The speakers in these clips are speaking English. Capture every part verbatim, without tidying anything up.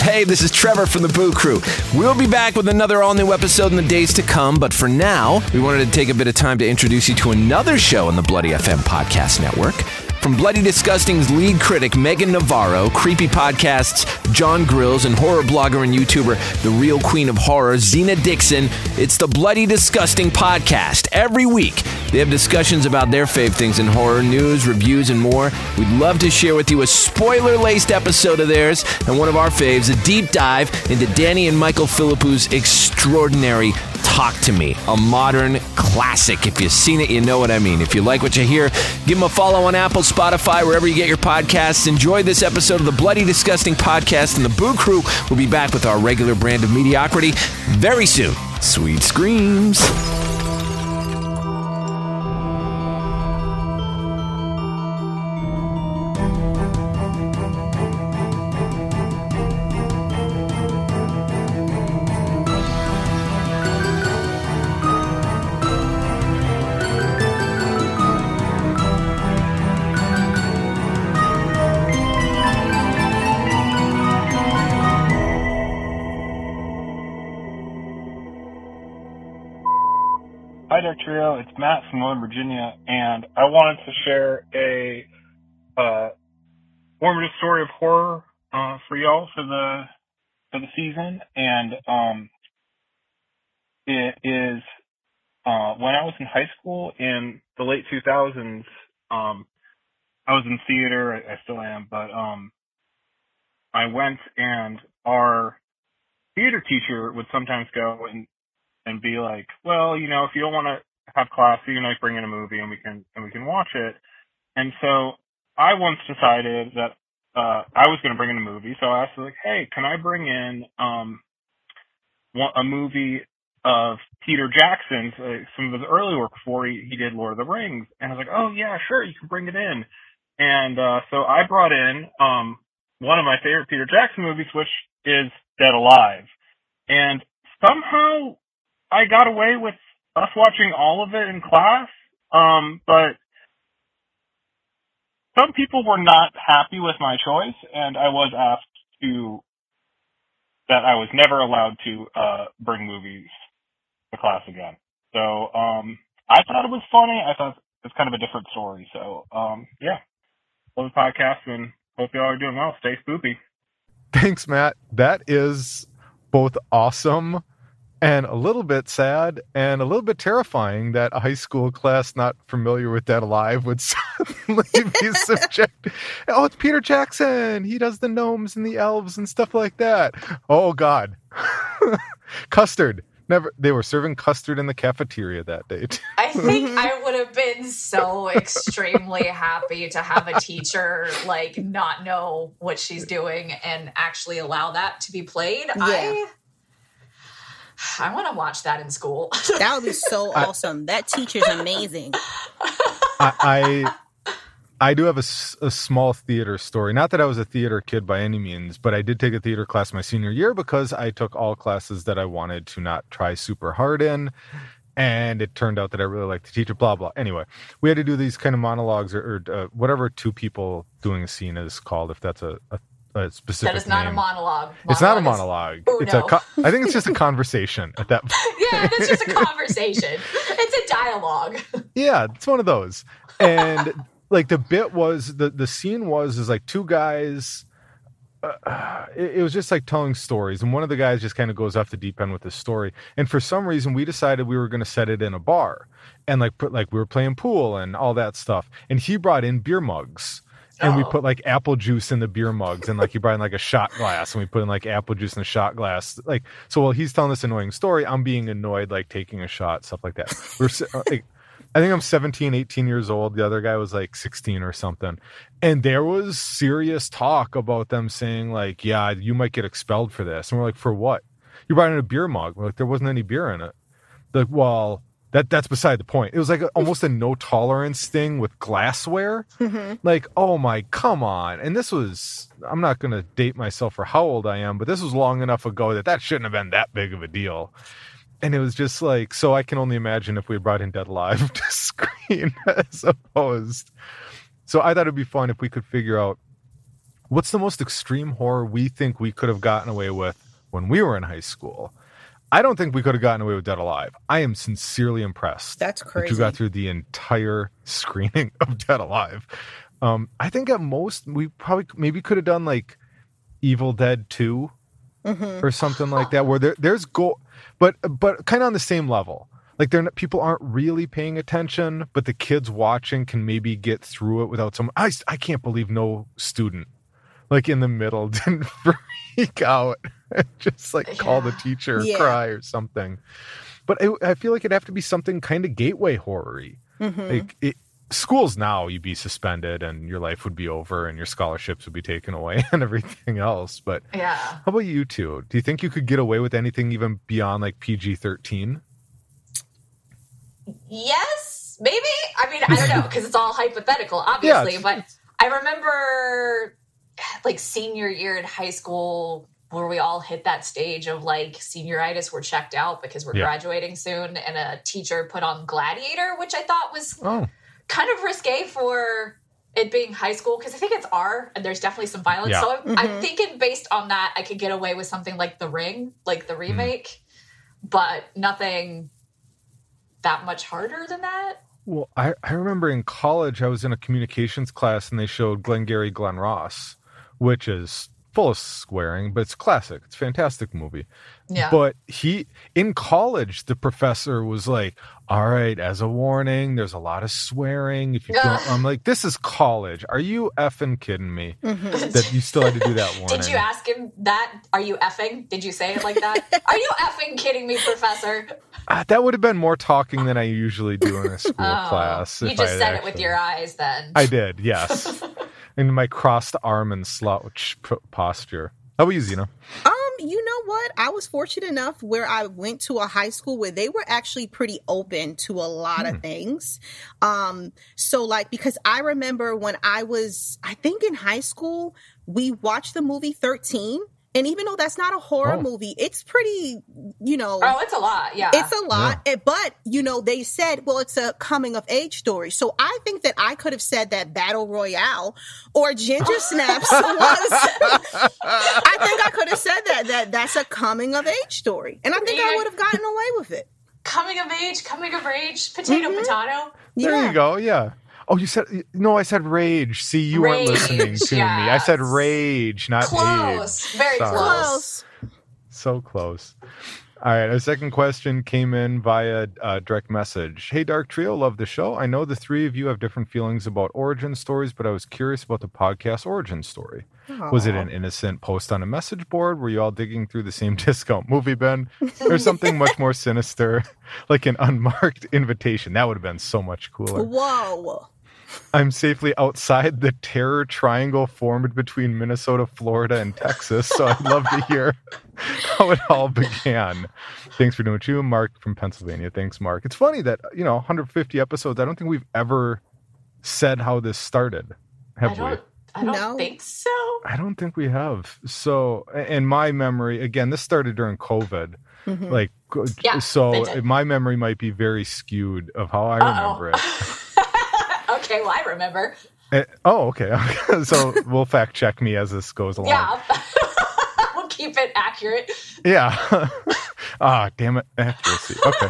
Hey, this is Trevor from the Boo Crew. We'll be back with another all-new episode in the days to come, but for now, we wanted to take a bit of time to introduce you to another show on the Bloody F M Podcast Network. From Bloody Disgusting's lead critic, Megan Navarro, creepy podcasts, John Grills, and horror blogger and YouTuber, the real queen of horror, Zena Dixon, it's the Bloody Disgusting Podcast. Every week, they have discussions about their fave things in horror, news, reviews, and more. We'd love to share with you a spoiler-laced episode of theirs, and one of our faves, a deep dive into Danny and Michael Philippous's extraordinary Talk to Me, a modern classic. If you've seen it, you know what I mean. If you like what you hear, give them a follow on Apple, Spotify, wherever you get your podcasts. Enjoy this episode of the Bloody Disgusting Podcast, and the Boo Crew will be back with our regular brand of mediocrity very soon. Sweet screams. Hi there, Trio. It's Matt from Northern Virginia, and I wanted to share a uh, formative story of horror uh, for y'all for the for the season. And um, it is uh, when I was in high school in the late two thousands. Um, I was in theater. I, I still am, but um, I went, and our theater teacher would sometimes go and and be like, well, you know, if you don't want to have class, you can like bring in a movie and we can, and we can watch it. And so I once decided that, uh, I was going to bring in a movie. So I asked her, like, hey, can I bring in, um, a movie of Peter Jackson's, uh, some of his early work before he, he did Lord of the Rings? And I was like, oh yeah, sure, you can bring it in. And, uh, so I brought in, um, one of my favorite Peter Jackson movies, which is Dead Alive. And somehow I got away with us watching all of it in class, um, but some people were not happy with my choice, and I was asked to, that I was never allowed to uh, bring movies to class again. So um, I thought it was funny. I thought it was kind of a different story. So um, yeah, love the podcast, and hope y'all are doing well. Stay spoopy. Thanks, Matt. That is both awesome and a little bit sad and a little bit terrifying that a high school class not familiar with Dead Alive would suddenly be subject. Oh, it's Peter Jackson. He does the gnomes and the elves and stuff like that. Oh, God. Custard. Never. They were serving custard in the cafeteria that day. I think I would have been so extremely happy to have a teacher like not know what she's doing and actually allow that to be played. Yeah. I I want to watch that in school. That would be so awesome. That teacher's amazing. I I, I do have a, a small theater story. Not that I was a theater kid by any means, but I did take a theater class my senior year because I took all classes that I wanted to not try super hard in. And it turned out that I really liked the teacher, blah, blah. Anyway, we had to do these kind of monologues or, or uh, whatever two people doing a scene is called, if that's a, a A specific that is not name. a monologue. monologue. It's not a monologue. It's Uno. a. Co- I think it's just a conversation at that point. Yeah, it's just a conversation. It's a dialogue. Yeah, it's one of those. And like the bit was the the scene was is like two guys. Uh, it, it was just like telling stories, and one of the guys just kind of goes off the deep end with this story. And for some reason, we decided we were going to set it in a bar, and like put like we were playing pool and all that stuff. And he brought in beer mugs. And oh. we put like apple juice in the beer mugs, and like he brought in like a shot glass, and we put in like apple juice in a shot glass. Like, so while he's telling this annoying story, I'm being annoyed, like taking a shot, stuff like that. We're like, I think I'm seventeen, eighteen years old. The other guy was like sixteen or something. And there was serious talk about them saying like, yeah, you might get expelled for this. And we're like, for what? You brought in a beer mug. We're like, there wasn't any beer in it. Like, well, That that's beside the point. It was like a, almost a no tolerance thing with glassware. Mm-hmm. Like, oh my, come on. And this was, I'm not going to date myself for how old I am, but this was long enough ago that that shouldn't have been that big of a deal. And it was just like, so I can only imagine if we brought in Dead Alive to screen as opposed. So I thought it'd be fun if we could figure out what's the most extreme horror we think we could have gotten away with when we were in high school? I don't think we could have gotten away with Dead Alive. I am sincerely impressed. That's crazy. That you got through the entire screening of Dead Alive. Um, I think at most we probably maybe could have done like Evil Dead two mm-hmm. or something like that, where there, there's go, but but kind of on the same level. Like they're not, people aren't really paying attention, but the kids watching can maybe get through it without some. I I can't believe no student like in the middle didn't freak out. Just like yeah. call the teacher or yeah. cry or something. But I, I feel like it'd have to be something kind of gateway horror-y. Mm-hmm. Like it, schools now, you'd be suspended and your life would be over and your scholarships would be taken away and everything else. But yeah. how about you two? Do you think you could get away with anything even beyond like P G thirteen? Yes, maybe. I mean, I don't know because it's all hypothetical, obviously. Yeah, but I remember like senior year in high school where we all hit that stage of like senioritis, we're checked out because we're yeah. graduating soon, and a teacher put on Gladiator, which I thought was oh. kind of risque for it being high school because I think it's R and there's definitely some violence. Yeah. So I'm, mm-hmm. I'm thinking based on that, I could get away with something like The Ring, like the remake, mm. but nothing that much harder than that. Well, I, I remember in college, I was in a communications class and they showed Glengarry Glen Ross, which is full of swearing, but it's classic. It's a fantastic movie. Yeah. But he, in college, the professor was like, all right, as a warning, there's a lot of swearing. If you don't, I'm like, this is college. Are you effing kidding me? Mm-hmm. That you still had to do that warning. Did you ask him that? Are you effing? Did you say it like that? Are you effing kidding me, professor? Uh, that would have been more talking than I usually do in a school oh, class. You just said actually... it with your eyes then. I did, yes. In my crossed arm and slouch p- posture. How about you, Zena? Um, you know what? I was fortunate enough where I went to a high school where they were actually pretty open to a lot hmm. of things. Um, so like, because I remember when I was, I think in high school, we watched the movie thirteen. And even though that's not a horror oh. movie, it's pretty, you know. Oh, it's a lot, yeah. It's a lot. Yeah. But, you know, they said, well, it's a coming of age story. So I think that I could have said that Battle Royale or Ginger Snaps was, I think I could have said that, that that's a coming of age story. And I think yeah. I would have gotten away with it. Coming of age, coming of age, potato, mm-hmm. potato. There yeah. you go, yeah. Oh, you said, no, I said rage. See, you rage, weren't listening to yes. me. I said rage, not close. age. Very Sorry. close. So close. All right, our second question came in via uh, direct message. Hey, Dark Trio, love the show. I know the three of you have different feelings about origin stories, but I was curious about the podcast origin story. Aww. Was it an innocent post on a message board? Were you all digging through the same discount movie bin? Or something much more sinister, like an unmarked invitation? That would have been so much cooler. Whoa. I'm safely outside the terror triangle formed between Minnesota, Florida, and Texas, so I'd love to hear how it all began. Thanks for doing what you, Mark from Pennsylvania. Thanks, Mark. It's funny that, you know, one hundred fifty episodes, I don't think we've ever said how this started, have I don't, we? I don't no. think so. I don't think we have. So, in my memory, again, this started during COVID. Mm-hmm. Like, yeah, so my memory might be very skewed of how I Uh-oh. remember it. Okay, well, I remember. Uh, oh, okay. So we'll fact check me as this goes along. Yeah. We'll keep it accurate. Yeah. Ah, damn it. Accuracy. Okay.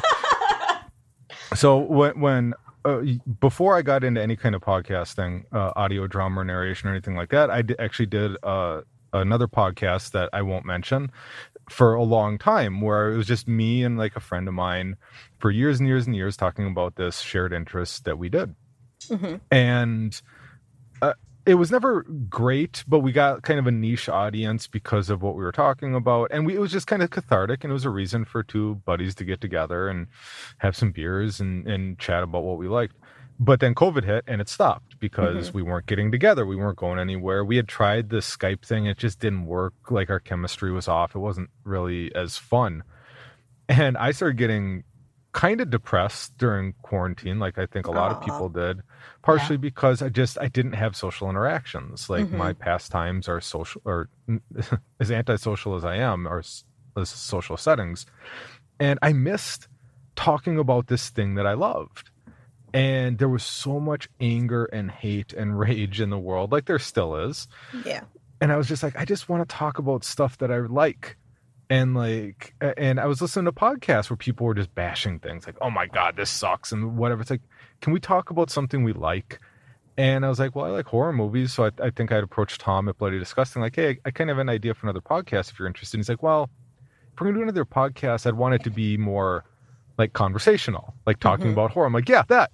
So when, when uh, before I got into any kind of podcasting, uh, audio drama or narration or anything like that, I d- actually did uh, another podcast that I won't mention for a long time, where it was just me and like a friend of mine for years and years and years talking about this shared interest that we did. Mm-hmm. And uh, it was never great, but we got kind of a niche audience because of what we were talking about. And we, it was just kind of cathartic, and it was a reason for two buddies to get together and have some beers and, and chat about what we liked. But then COVID hit and it stopped because mm-hmm. we weren't getting together. We weren't going anywhere. We had tried the Skype thing. It just didn't work. Like our chemistry was off. It wasn't really as fun. And I started getting kind of depressed during quarantine, like I think a lot Aww. of people did, partially yeah. because I just I didn't have social interactions. Like mm-hmm. my pastimes are social, or as antisocial as I am, are as social settings, and I missed talking about this thing that I loved. And there was so much anger and hate and rage in the world, like there still is. Yeah. and I was just like, I just want to talk about stuff that I like. And like, and I was listening to podcasts where people were just bashing things like, oh my God, this sucks and whatever. It's like, can we talk about something we like? And I was like, well, I like horror movies. So I, I think I'd approach Tom at Bloody Disgusting, like, hey, I, I kind of have an idea for another podcast if you're interested. And he's like, well, if we're going to do another podcast, I'd want it to be more like conversational, like talking mm-hmm. about horror. I'm like, yeah, that.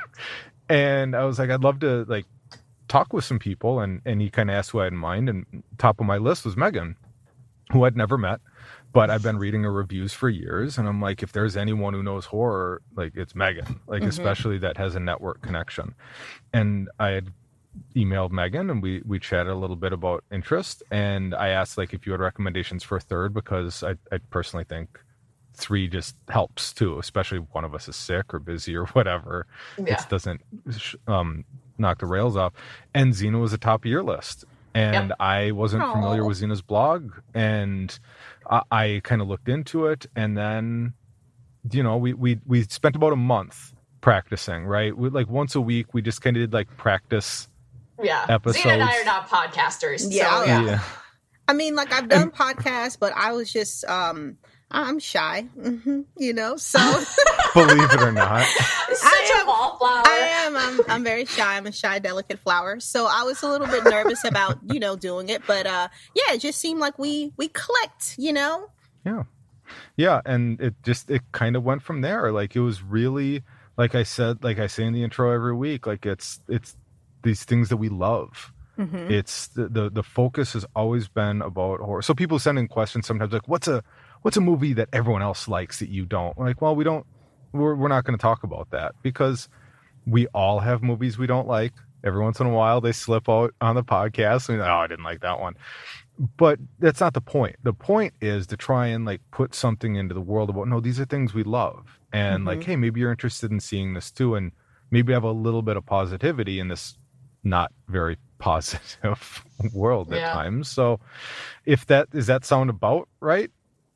And I was like, I'd love to like talk with some people. And, and he kind of asked who I had in mind. And top of my list was Megan, who I'd never met. But I've been reading her reviews for years, and I'm like, if there's anyone who knows horror, like it's Megan, like mm-hmm. especially that has a network connection. And I had emailed Megan, and we we chatted a little bit about interest, and I asked like if you had recommendations for a third, because I I personally think three just helps too, especially if one of us is sick or busy or whatever. Yeah. It doesn't um, knock the rails off. And Xena was at the top of your list. And yep. I wasn't Aww. familiar with Xena's blog, and I, I kind of looked into it, and then, you know, we we we spent about a month practicing, right? We, like once a week, we just kind of did like practice yeah. episodes. Xena and I are not podcasters. Yeah, so, yeah. yeah. I mean, like I've done podcasts, but I was just, um, I'm shy, mm-hmm, you know, so. Believe it or not. Such am, a wallflower. I am. I'm, I'm very shy. I'm a shy, delicate flower. So I was a little bit nervous about, you know, doing it. But uh, yeah, it just seemed like we, we clicked, you know? Yeah. Yeah. And it just, it kind of went from there. Like it was really, like I said, like I say in the intro every week, like it's, it's these things that we love. Mm-hmm. It's the, the, the focus has always been about horror. So people send in questions sometimes like, what's a, what's a movie that everyone else likes that you don't? Like, well, we don't, we're, we're not going to talk about that because we all have movies we don't like. Every once in a while they slip out on the podcast and, oh, I didn't like that one. But that's not the point. The point is to try and like put something into the world about, no, these are things we love. And mm-hmm. like, hey, maybe you're interested in seeing this too. And maybe have a little bit of positivity in this not very positive world at yeah. times. So if that, does that sound about right?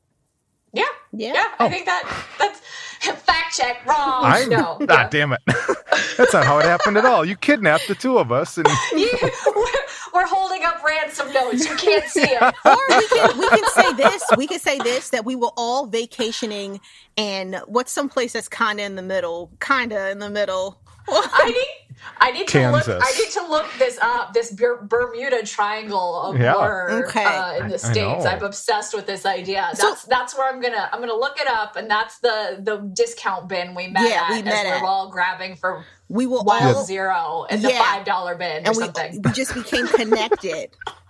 Yeah. Yeah. Yeah. Oh. I think that that's fact check wrong. I no. Ah, yeah. Damn it. That's not how it happened at all. You kidnapped the two of us and you, we're, we're holding up ransom notes. You can't see it. Or we can we can say this. We can say this that we were all vacationing and what's someplace that's kinda in the middle. Kinda in the middle. I need I need to Kansas. look I need to look this up, this Ber- Bermuda Triangle of yeah. horror okay. uh, in the I, States. I I'm obsessed with this idea. So, that's that's where I'm gonna I'm gonna look it up, and that's the the discount bin we met yeah, at we met as at. we're all grabbing for we will Wild all, Zero in yeah. the five dollar bin or and we, something. we just became connected.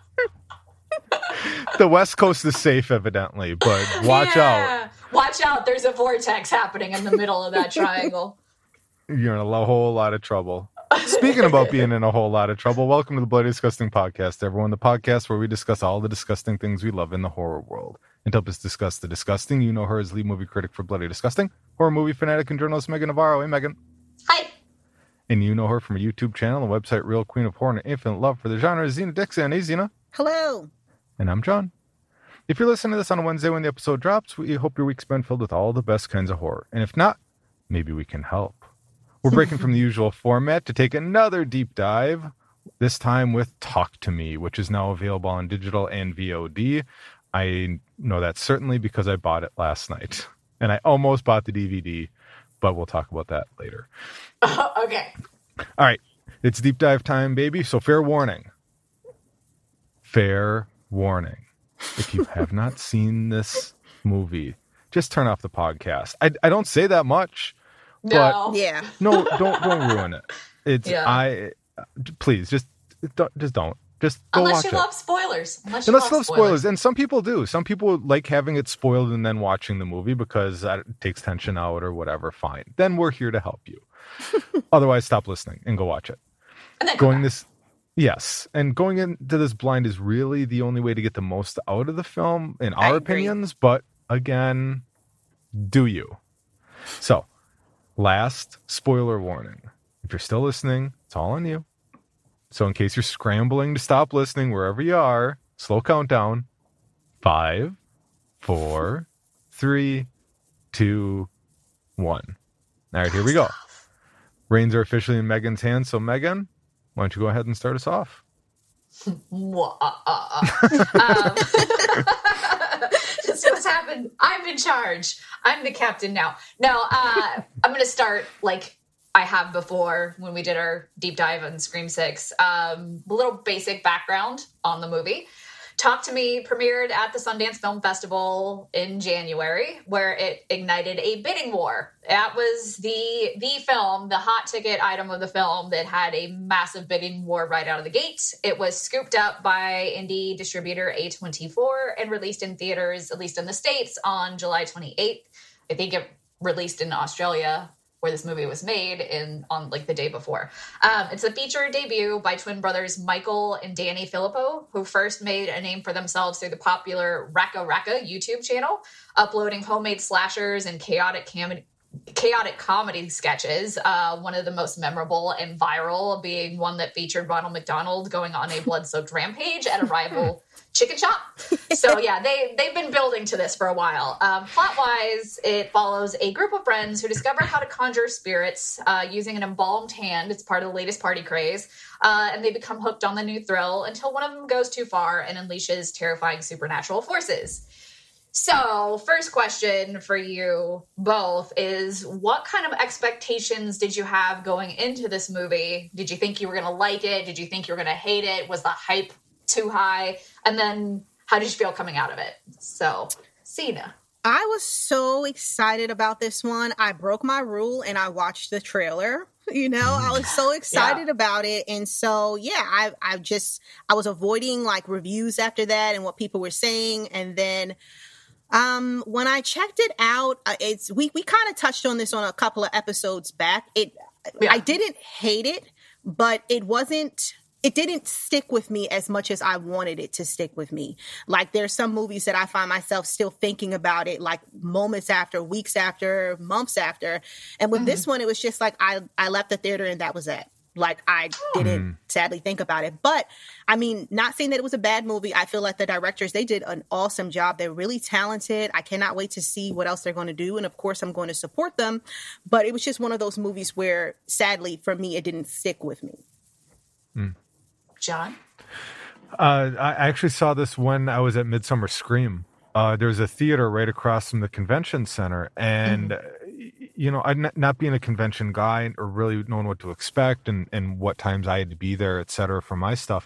The West Coast is safe, evidently, but watch yeah. out. Watch out! There's a vortex happening in the middle of that triangle. You're in a whole lot of trouble. Speaking about being in a whole lot of trouble, welcome to the Bloody Disgusting Podcast, everyone. The podcast where we discuss all the disgusting things we love in the horror world. And to help us discuss the disgusting, you know her as lead movie critic for Bloody Disgusting, horror movie fanatic and journalist Megan Navarro. Hey, Megan. Hi. And you know her from a YouTube channel and website, Real Queen of Horror and Infinite Love for the genre, Xena Dixon. Hey, Xena. Hello. And I'm John. If you're listening to this on a Wednesday when the episode drops, we hope your week's been filled with all the best kinds of horror. And if not, maybe we can help. We're breaking from the usual format to take another deep dive, this time with Talk to Me, which is now available on digital and V O D. I know that certainly because I bought it last night. And I almost bought the D V D, but we'll talk about that later. Uh, okay. All right. It's deep dive time, baby. So fair warning. Fair warning. If you have not seen this movie, just turn off the podcast. I, I don't say that much. No. But yeah. No, don't don't ruin it. It's yeah. I please just don't just don't. Just go Unless watch you it. love spoilers. Unless you Unless love love spoilers. spoilers. And some people do. Some people like having it spoiled and then watching the movie because that takes tension out or whatever. Fine. Then we're here to help you. Otherwise, stop listening and go watch it. And then going this Yes. And going into this blind is really the only way to get the most out of the film, in our opinions. But again, do you? So, last spoiler warning. If you're still listening, it's all on you. So in case you're scrambling to stop listening wherever you are, slow countdown. Five, four, three, two, one. All right, here we go. Reins are officially in Megan's hands. So Megan, why don't you go ahead and start us off? um, This what's happened. I'm in charge. I'm the captain now. No, uh, I'm going to start like I have before when we did our deep dive on Scream six. Um, a little basic background on the movie. Talk to Me premiered at the Sundance Film Festival in January, where it ignited a bidding war. That was the the film, the hot ticket item of the film that had a massive bidding war right out of the gate. It was scooped up by indie distributor A twenty-four and released in theaters, at least in the States, on July twenty-eighth. I think it released in Australia, where this movie was made, in on like the day before. Um, it's a feature debut by twin brothers Michael and Danny Filippo, who first made a name for themselves through the popular Raka Raka YouTube channel, uploading homemade slashers and chaotic cam- chaotic comedy sketches. Uh, one of the most memorable and viral being one that featured Ronald McDonald going on a blood-soaked rampage at a rival chicken shop. So yeah, they, they've been building to this for a while. Um, plot-wise, it follows a group of friends who discover how to conjure spirits uh, using an embalmed hand. It's part of the latest party craze. Uh, and they become hooked on the new thrill until one of them goes too far and unleashes terrifying supernatural forces. So, first question for you both is, what kind of expectations did you have going into this movie? Did you think you were going to like it? Did you think you were going to hate it? Was the hype too high? And then how did you feel coming out of it? So, Sina. I was so excited about this one. I broke my rule and I watched the trailer. You know, I was so excited yeah. about it. And so, yeah, I, I just, I was avoiding like reviews after that and what people were saying. And then um, when I checked it out, uh, it's, we, we kind of touched on this on a couple of episodes back. It, yeah. I didn't hate it, but it wasn't, it didn't stick with me as much as I wanted it to stick with me. Like, there's some movies that I find myself still thinking about it, like moments after, weeks after, months after. And with mm-hmm. this one, it was just like, I, I left the theater and that was it. Like, I didn't mm. sadly think about it. But, I mean, not saying that it was a bad movie. I feel like the directors, they did an awesome job. They're really talented. I cannot wait to see what else they're going to do. And, of course, I'm going to support them. But it was just one of those movies where, sadly, for me, it didn't stick with me. Mm. John? Uh, I actually saw this when I was at Midsummer Scream. Uh, there's a theater right across from the convention center. And, mm-hmm. you know, I not, not being a convention guy or really knowing what to expect and, and what times I had to be there, et cetera, for my stuff,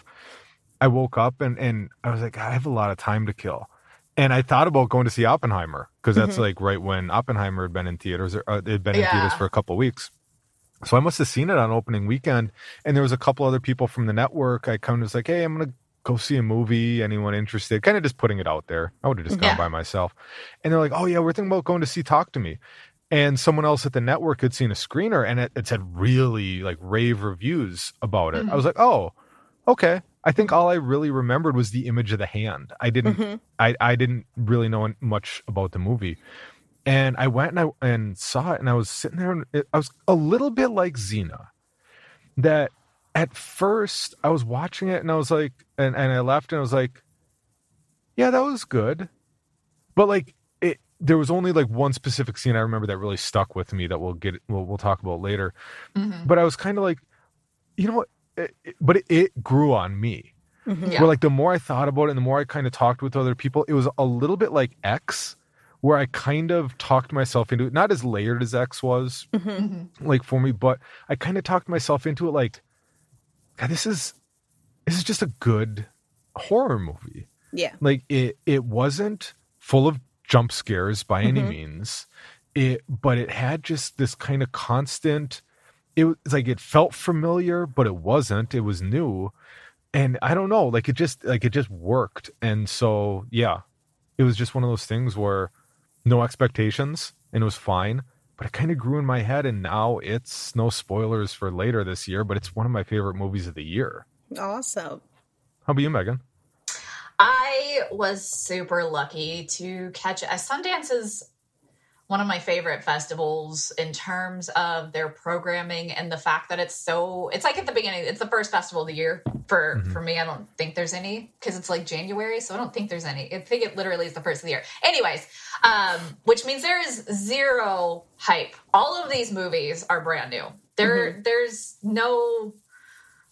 I woke up and, and I was like, I have a lot of time to kill. And I thought about going to see Oppenheimer because that's mm-hmm. like right when Oppenheimer had been in theaters, or uh, it had been yeah. in theaters for a couple of weeks. So I must have seen it on opening weekend. And there was a couple other people from the network. I kind of was like, hey, I'm going to go see a movie. Anyone interested? Kind of just putting it out there. I would have just gone yeah. by myself. And they're like, oh, yeah, we're thinking about going to see Talk to Me. And someone else at the network had seen a screener and it, it said really like rave reviews about it. Mm-hmm. I was like, oh, okay. I think all I really remembered was the image of the hand. I didn't, mm-hmm. I, I didn't really know much about the movie. And I went and I and saw it and I was sitting there and it, I was a little bit like Zena, that at first I was watching it and I was like, and, and I left and I was like, yeah, that was good. But like, it, there was only like one specific scene I remember that really stuck with me that we'll get, we'll, we'll talk about later. Mm-hmm. But I was kind of like, you know what? It, it, but it, it grew on me. Mm-hmm. Yeah. Where like the more I thought about it and the more I kind of talked with other people, it was a little bit like X, where I kind of talked myself into it, not as layered as X was, mm-hmm. like for me, but I kind of talked myself into it like, God, this is, this is just a good horror movie. Yeah. Like it, it wasn't full of jump scares by any mm-hmm. means, it, but it had just this kind of constant, it was like, it felt familiar, but it wasn't, it was new. And I don't know, like it just, like it just worked. And so, yeah, it was just one of those things where no expectations and it was fine, but it kind of grew in my head. And now it's no spoilers for later this year, but it's one of my favorite movies of the year. Awesome. How about you, Megan? I was super lucky to catch it. Sundance is one of my favorite festivals in terms of their programming and the fact that it's so, it's like at the beginning, it's the first festival of the year for, mm-hmm. for me. I don't think there's any because it's like January. So I don't think there's any. I think it literally is the first of the year. Anyways, um, which means there is zero hype. All of these movies are brand new. There, mm-hmm. There's no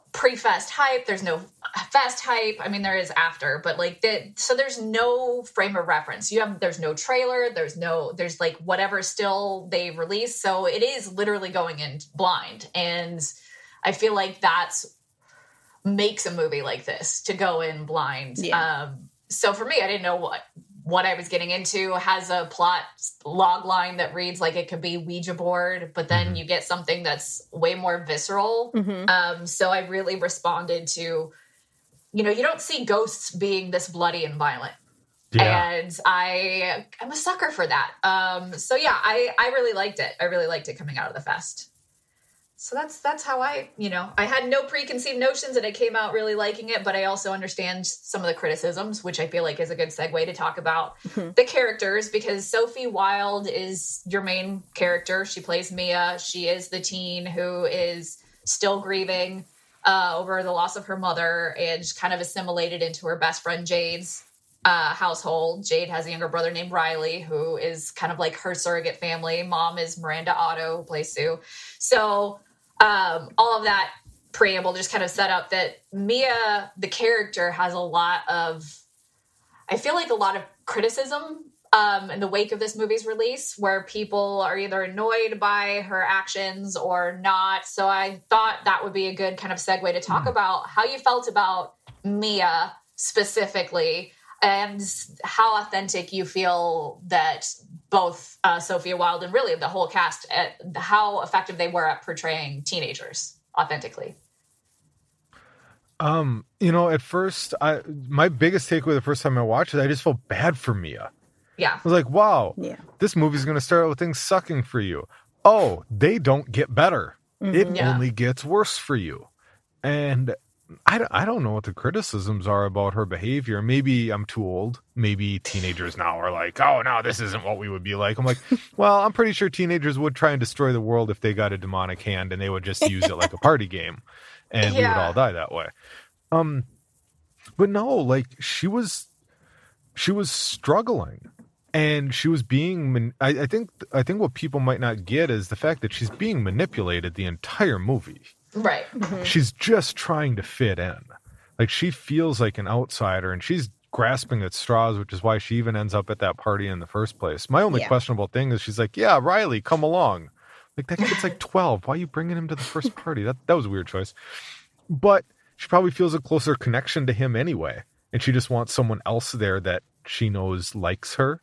pre-fest hype. There's no fest hype. I mean, there is after, but like that. So there's no frame of reference. You have, there's no trailer. There's no, there's like whatever still they release. So it is literally going in blind. And I feel like that's makes a movie like this, to go in blind. Yeah. Um, so for me, I didn't know what, what I was getting into. Has a plot log line that reads like it could be Ouija board, but then mm-hmm. you get something that's way more visceral. Mm-hmm. Um, so I really responded to, you know, you don't see ghosts being this bloody and violent. Yeah. And I, I'm a sucker for that. Um, so yeah, I, I really liked it. I really liked it coming out of the fest. So that's that's how I, you know, I had no preconceived notions and I came out really liking it, but I also understand some of the criticisms, which I feel like is a good segue to talk about mm-hmm. the characters, because Sophie Wilde is your main character. She plays Mia. She is the teen who is still grieving uh, over the loss of her mother and kind of assimilated into her best friend Jade's uh, household. Jade has a younger brother named Riley, who is kind of like her surrogate family. Mom is Miranda Otto, who plays Sue. So Um, all of that preamble just kind of set up that Mia, the character, has a lot of, I feel like a lot of criticism um, in the wake of this movie's release, where people are either annoyed by her actions or not. So I thought that would be a good kind of segue to talk mm. about how you felt about Mia specifically, and how authentic you feel that both uh, Sophia Wilde and really the whole cast, at how effective they were at portraying teenagers authentically. Um, you know, at first, I my biggest takeaway the first time I watched it, I just felt bad for Mia. Yeah. I was like, wow, yeah. this movie's going to start out with things sucking for you. Oh, they don't get better. Mm-hmm. It yeah. only gets worse for you. And I, I don't know what the criticisms are about her behavior. Maybe I'm too old. Maybe teenagers now are like, oh, no, this isn't what we would be like. I'm like, well, I'm pretty sure teenagers would try and destroy the world if they got a demonic hand and they would just use it like a party game. And yeah. we would all die that way. Um, but no, like she was, she was struggling. And she was being, man- I, I think, I think what people might not get is the fact that she's being manipulated the entire movie. Right. Mm-hmm. She's just trying to fit in. Like she feels like an outsider and she's grasping at straws, which is why she even ends up at that party in the first place. My only yeah. questionable thing is she's like, yeah, Riley, come along. Like that kid's like twelve. Why are you bringing him to the first party? That that was a weird choice. But she probably feels a closer connection to him anyway. And she just wants someone else there that she knows likes her.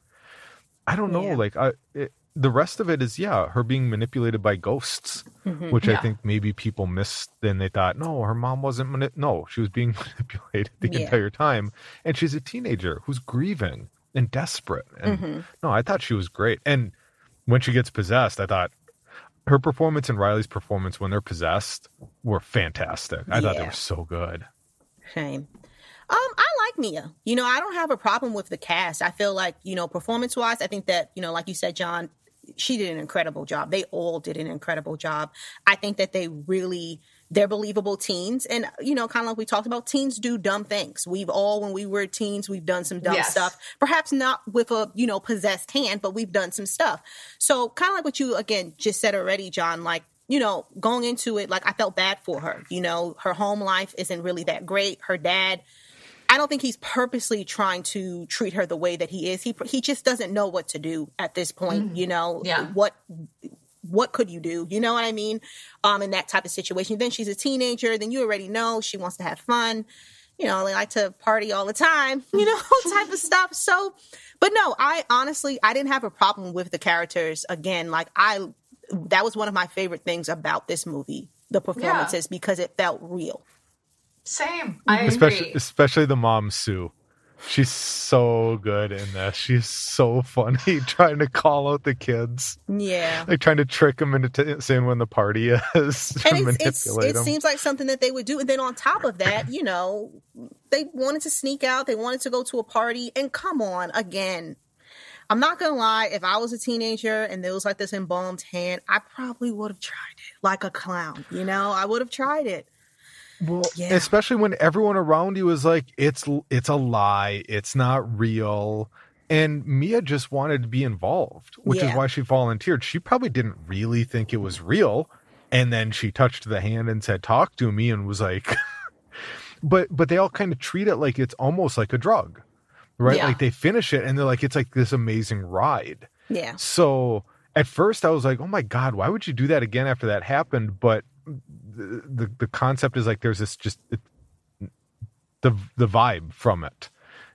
I don't know. Yeah. Like I, it, the rest of it is, yeah, her being manipulated by ghosts, mm-hmm. which yeah. I think maybe people missed. Then they thought, no, her mom wasn't. Mani- no, she was being manipulated the yeah. entire time. And she's a teenager who's grieving and desperate. And mm-hmm. no, I thought she was great. And when she gets possessed, I thought her performance and Riley's performance when they're possessed were fantastic. I yeah. thought they were so good. Shame. Um, I like Mia. You know, I don't have a problem with the cast. I feel like, you know, performance-wise, I think that, you know, like you said, John, she did an incredible job. They all did an incredible job. I think that they really, they're believable teens. And, you know, kind of like we talked about, teens do dumb things. We've all, when we were teens, we've done some dumb yes. stuff. Perhaps not with a, you know, possessed hand, but we've done some stuff. So kind of like what you, again, just said already, John, like, you know, going into it, like I felt bad for her. You know, her home life isn't really that great. Her dad, I don't think he's purposely trying to treat her the way that he is. He he just doesn't know what to do at this point. Mm. You know, yeah. what what could you do? You know what I mean? Um, in that type of situation. Then she's a teenager. Then you already know she wants to have fun. You know, they like to party all the time. You know, type of stuff. So, but no, I honestly I didn't have a problem with the characters. Again, like I, that was one of my favorite things about this movie, the performances, yeah. because it felt real. Same. I especially, agree. Especially the mom, Sue. She's so good in this. She's so funny trying to call out the kids. Yeah. Like trying to trick them into t- saying when the party is. To and it's, manipulate it's, it them. seems like something that they would do. And then on top of that, you know, they wanted to sneak out. They wanted to go to a party. And come on, again, I'm not going to lie. If I was a teenager and there was like this embalmed hand, I probably would have tried it like a clown. You know, I would have tried it. Well, yeah. especially when everyone around you is like, it's it's a lie, it's not real. And Mia just wanted to be involved, which yeah. is why she volunteered. She probably didn't really think it was real, And then she touched the hand and said, talk to me, and was like, but, but they all kind of treat it like it's almost like a drug, right? Yeah. Like they finish it and they're like, it's like this amazing ride. Yeah. So at first I was like, oh my God, why would you do that again after that happened? But the, the, the concept is like, there's this just, it, the, the vibe from it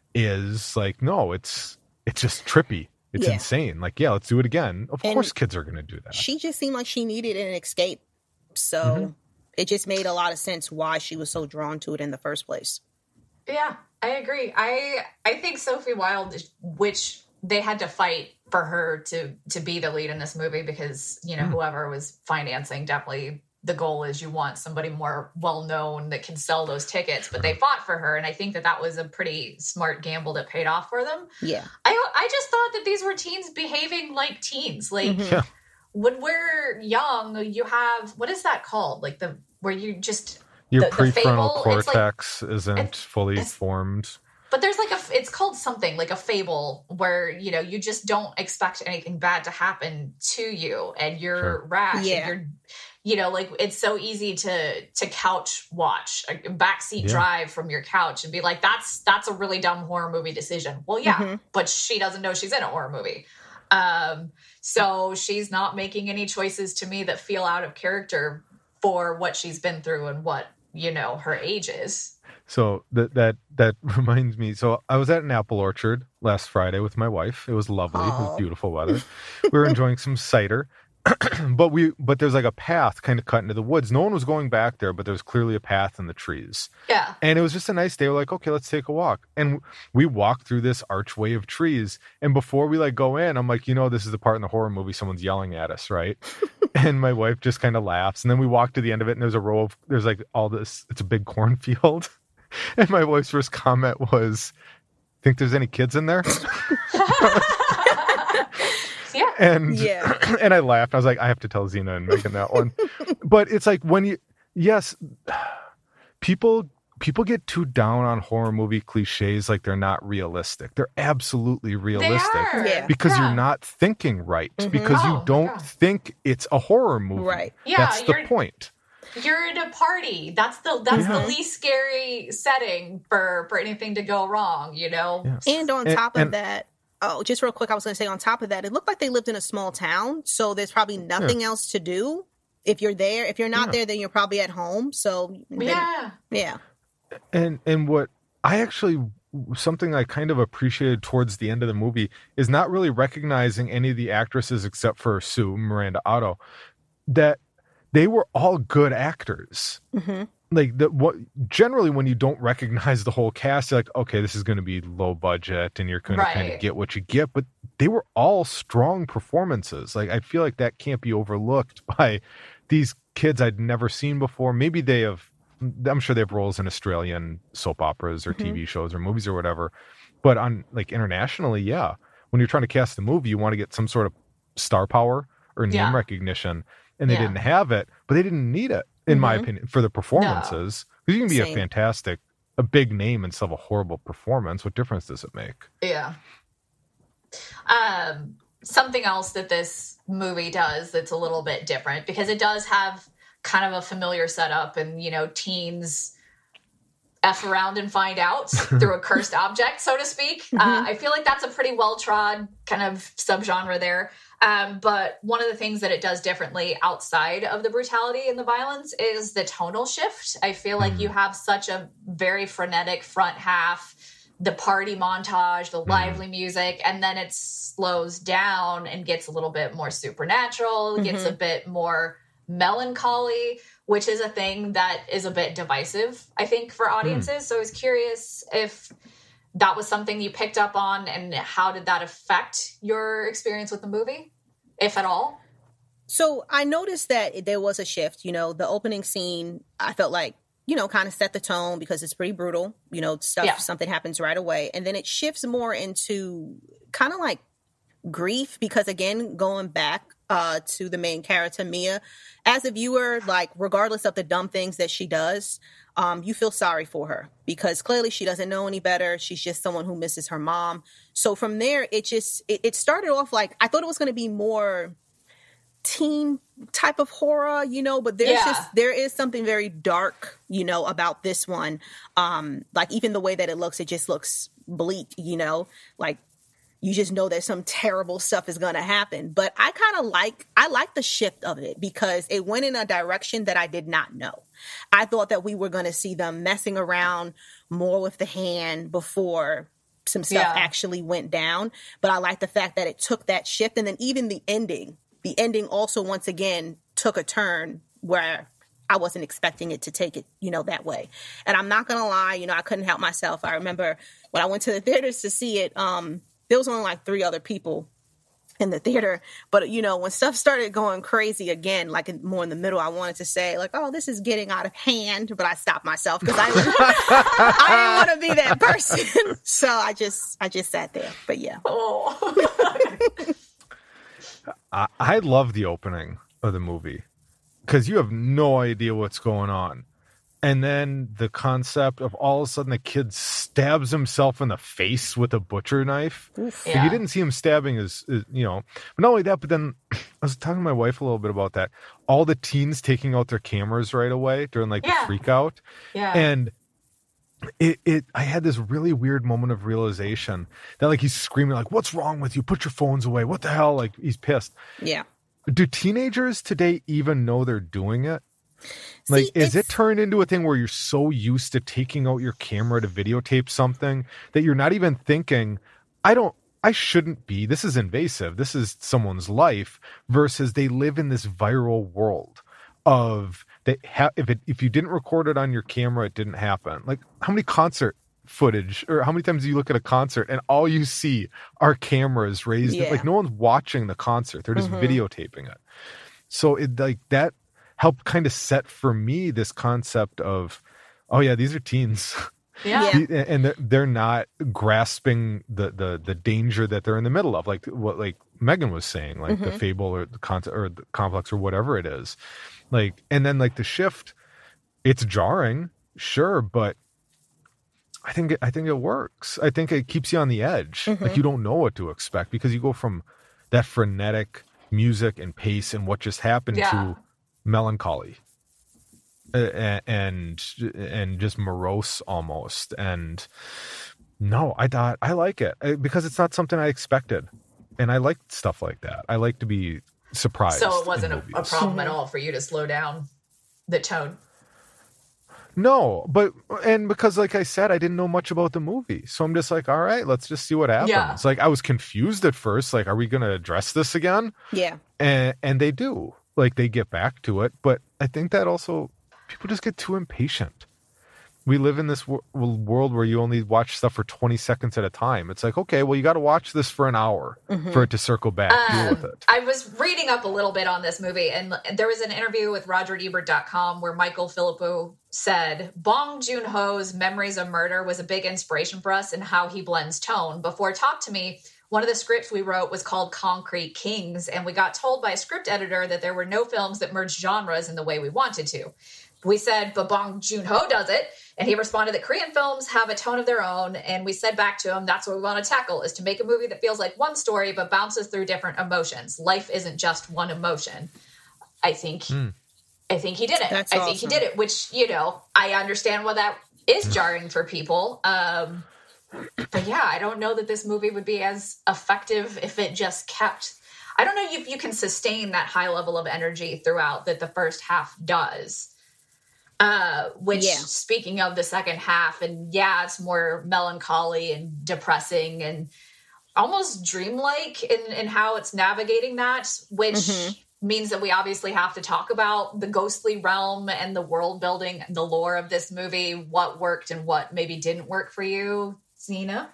is like, no, it's, it's just trippy. It's Yeah. insane. Like, yeah, let's do it again. Of And course kids are going to do that. She just seemed like she needed an escape. So Mm-hmm. it just made a lot of sense why she was so drawn to it in the first place. Yeah, I agree. I I think Sophie Wilde, which they had to fight for her to to be the lead in this movie because, you know, Mm. whoever was financing, definitely the goal is you want somebody more well-known that can sell those tickets, but they fought for her. And I think that that was a pretty smart gamble that paid off for them. Yeah. I I just thought that these were teens behaving like teens. Like Mhm. Yeah. when we're young, you have, what is that called? Like the, where you just, Your the- the prefrontal fable, it's like- cortex isn't it's- fully it's- formed. but there's like a, it's called something like a fable where, you know, you just don't expect anything bad to happen to you and you're Sure. rash. Yeah. And you're, you know, like it's so easy to, to couch watch a backseat Yeah. drive from your couch and be like, that's, that's a really dumb horror movie decision. Well, yeah, Mhm. but she doesn't know she's in a horror movie. Um, so she's not making any choices to me that feel out of character for what she's been through and what, you know, her age is. So that that that reminds me. So I was at an apple orchard last Friday with my wife. It was lovely. It was Aw. beautiful weather. We were enjoying some cider, but we but there's like a path kind of cut into the woods. No one was going back there, but there was clearly a path in the trees. Yeah. And it was just a nice day. We're like, okay, let's take a walk. And we walked through this archway of trees. And before we like go in, I'm like, you know, this is the part in the horror movie someone's yelling at us, right? And my wife just kind of laughs. And then we walk to the end of it, and there's a row of there's like all this. It's a big cornfield. And my wife's first comment was, "Think there's any kids in there?" Yeah. And Yeah. and I laughed. I was like, I have to tell Xena and Megan that one. But it's like when you, yes, people people get too down on horror movie cliches like they're not realistic. They're absolutely realistic They are. Yeah. because Yeah. you're not thinking right. Mhm. Because Oh, you don't yeah. think it's a horror movie. Right. Yeah, That's the you're- point. You're at a party. That's the that's the Mhm. least scary setting for for anything to go wrong, you know? Yes. And on And- top of and- that, oh, just real quick, I was going to say on top of that, it looked like they lived in a small town. So there's probably nothing else to do. If you're there, if you're not Yeah. there, then you're probably at home. So, then- Yeah. yeah. And and what I actually something I kind of appreciated towards the end of the movie is not really recognizing any of the actresses except for Sue Miranda Otto, that they were all good actors. hmm Like the what generally when you don't recognize the whole cast, you're like, okay, this is going to be low budget and you're going to kind Right. of get what you get. But they were all strong performances. Like I feel like that can't be overlooked by these kids I'd never seen before. Maybe they have. I'm sure they have roles in Australian soap operas or T V shows or movies or whatever. But on like internationally, yeah, when you're trying to cast a movie, you want to get some sort of star power or name Yeah. recognition. And they Yeah. didn't have it, but they didn't need it, in my Mhm. opinion, for the performances. Because you can be Same. a fantastic, a big name and still have a horrible performance. What difference does it make? Yeah. Um, something else that this movie does that's a little bit different because it does have kind of a familiar setup and, you know, teens F around and find out through a cursed object, so to speak. Uh, I feel like that's a pretty well-trod kind of subgenre there. Um, but one of the things that it does differently outside of the brutality and the violence is the tonal shift. I feel like you have such a very frenetic front half, the party montage, the lively music, and then it slows down and gets a little bit more supernatural, gets a bit more melancholy, which is a thing that is a bit divisive, I think, for audiences. So I was curious if that was something you picked up on and how did that affect your experience with the movie, if at all? So I noticed that there was a shift. You know, the opening scene, I felt like, you know, kind of set the tone because it's pretty brutal. You know, stuff, Yeah. something happens right away. And then it shifts more into kind of like grief because, again, going back uh, to the main character, Mia, as a viewer, like, regardless of the dumb things that she does, um, you feel sorry for her because clearly she doesn't know any better. She's just someone who misses her mom. So from there, it just, it, it started off like, I thought it was going to be more teen type of horror, you know, but there's yeah. just, there is something very dark, you know, about this one. Um, like even the way that it looks, it just looks bleak, you know, like you just know that some terrible stuff is going to happen. But I kind of like, I like the shift of it because it went in a direction that I did not know. I thought that we were going to see them messing around more with the hand before some stuff yeah. actually went down. But I like the fact that it took that shift. And then even the ending, the ending also, once again, took a turn where I wasn't expecting it to take it, you know, that way. And I'm not going to lie, you know, I couldn't help myself. I remember when I went to the theaters to see it, um, there was only like three other people in the theater. But, you know, when stuff started going crazy again, like in, more in the middle, I wanted to say like, oh, this is getting out of hand. But I stopped myself because I, I didn't want to be that person. So I just I just sat there. But yeah. Oh. I, I love the opening of the movie because you have no idea what's going on. And then the concept of all of a sudden the kid stabs himself in the face with a butcher knife. Yeah. Like you didn't see him stabbing his, his, you know, but not only that, but then I was talking to my wife a little bit about that. All the teens taking out their cameras right away during like yeah. the freak out. Yeah. And it, it, I had this really weird moment of realization that like he's screaming like, what's wrong with you? Put your phones away. What the hell? Like he's pissed. Yeah. Do teenagers today even know they're doing it? Like, See, is it turned into a thing where you're so used to taking out your camera to videotape something that you're not even thinking, I don't, I shouldn't be, this is invasive, this is someone's life, versus they live in this viral world of, that ha- if it, if you didn't record it on your camera, it didn't happen. Like, how many concert footage, or how many times do you look at a concert and all you see are cameras raised? Yeah. Like, no one's watching the concert, they're just mm-hmm. videotaping it. So it, like, that helped kind of set for me this concept of, oh yeah, these are teens. Yeah. And they're, they're not grasping the, the, the danger that they're in the middle of. Like what, like Megan was saying, like mm-hmm. the fable or the concept or the complex or whatever it is. Like, and then like the shift, it's jarring, sure. But I think, it, I think it works. I think it keeps you on the edge. Mm-hmm. Like you don't know what to expect because you go from that frenetic music and pace and what just happened yeah. to melancholy uh, and and just morose almost. And no, I thought I like it because it's not something I expected, and I like stuff like that. I like to be surprised. So it wasn't a, a problem at all for you to slow down the tone. No, but and because like I said, I didn't know much about the movie, so I'm just like, all right, let's just see what happens. Yeah. Like I was confused at first, like, are we going to address this again? Yeah, and and they do. Like they get back to it, but I think that also people just get too impatient. We live in this w- world where you only watch stuff for twenty seconds at a time. It's like, okay, well, you got to watch this for an hour mm-hmm. for it to circle back. Um, deal with it. I was reading up a little bit on this movie, and there was an interview with Roger Ebert dot com where Michael Philippou said, Bong Joon-ho's Memories of Murder was a big inspiration for us in how he blends tone. Before Talk to Me, one of the scripts we wrote was called Concrete Kings, and we got told by a script editor that there were no films that merged genres in the way we wanted to. We said, but Bong Joon-ho does it, and he responded that Korean films have a tone of their own, and we said back to him, that's what we want to tackle, is to make a movie that feels like one story but bounces through different emotions. Life isn't just one emotion. I think mm. I think he did it. That's I awesome. think he did it, which, you know, I understand why that is jarring for people. Um But yeah, I don't know that this movie would be as effective if it just kept, I don't know if you can sustain that high level of energy throughout that the first half does. Uh, which, yeah. speaking of the second half, and yeah, it's more melancholy and depressing and almost dreamlike in, in how it's navigating that, which mm-hmm. means that we obviously have to talk about the ghostly realm and the world building and the lore of this movie, what worked and what maybe didn't work for you. Zena?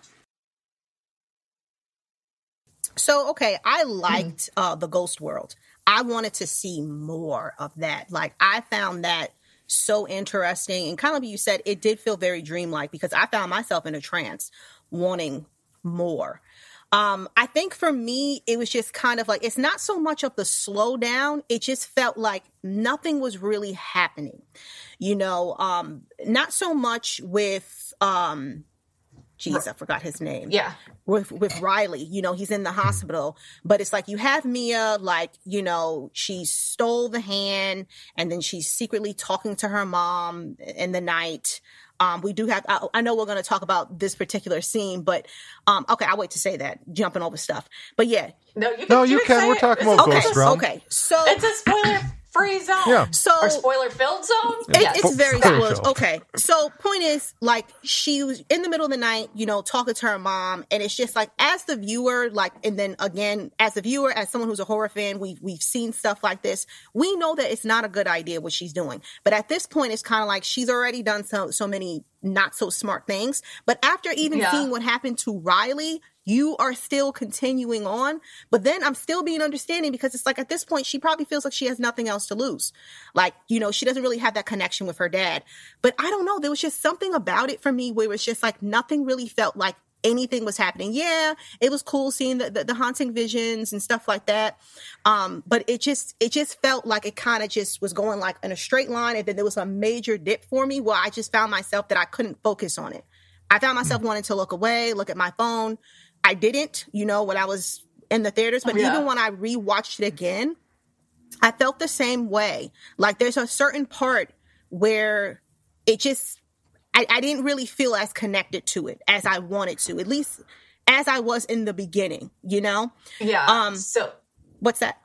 So, okay, I liked uh, the Ghost World. I wanted to see more of that. Like, I found that so interesting. And kind of you said, it did feel very dreamlike because I found myself in a trance wanting more. Um, I think for me, it was just kind of like, it's not so much of the slowdown. It just felt like nothing was really happening. You know, um, not so much with... Um, Jeez, I forgot his name. Yeah. With with Riley, you know, he's in the hospital, but it's like you have Mia, like, you know, she stole the hand and then she's secretly talking to her mom in the night. Um, we do have, I, I know we're going to talk about this particular scene, but, um, okay, I'll wait to say that, jumping over stuff. But yeah. No, you can, no, you you can. can. We're it. talking it's about okay, Ghost Realm. Okay, so. It's a spoiler free zone. Yeah. So, or spoiler filled zone? It, Yes. It's very Spoiler spoilers. filled. Okay. So point is, like, she was in the middle of the night, you know, talking to her mom, and it's just like, as the viewer, like, and then again, as a viewer, as someone who's a horror fan, we we've seen stuff like this. We know that it's not a good idea what she's doing. But at this point, it's kind of like she's already done so so many not so smart things. But after even Yeah. seeing what happened to Riley, you are still continuing on. But then I'm still being understanding because it's like at this point, she probably feels like she has nothing else to lose. Like, you know, she doesn't really have that connection with her dad. But I don't know. There was just something about it for me where it was just like nothing really felt like anything was happening. Yeah, it was cool seeing the, the, the haunting visions and stuff like that. Um, but it just it just felt like it kind of just was going like in a straight line. And then there was a major dip for me where I just found myself that I couldn't focus on it. I found myself wanting to look away, look at my phone. I didn't, you know, when I was in the theaters. But Yeah. even when I rewatched it again, I felt the same way. Like there's a certain part where it just, I, I didn't really feel as connected to it as I wanted to, at least as I was in the beginning, you know? Yeah. Um, so What's that?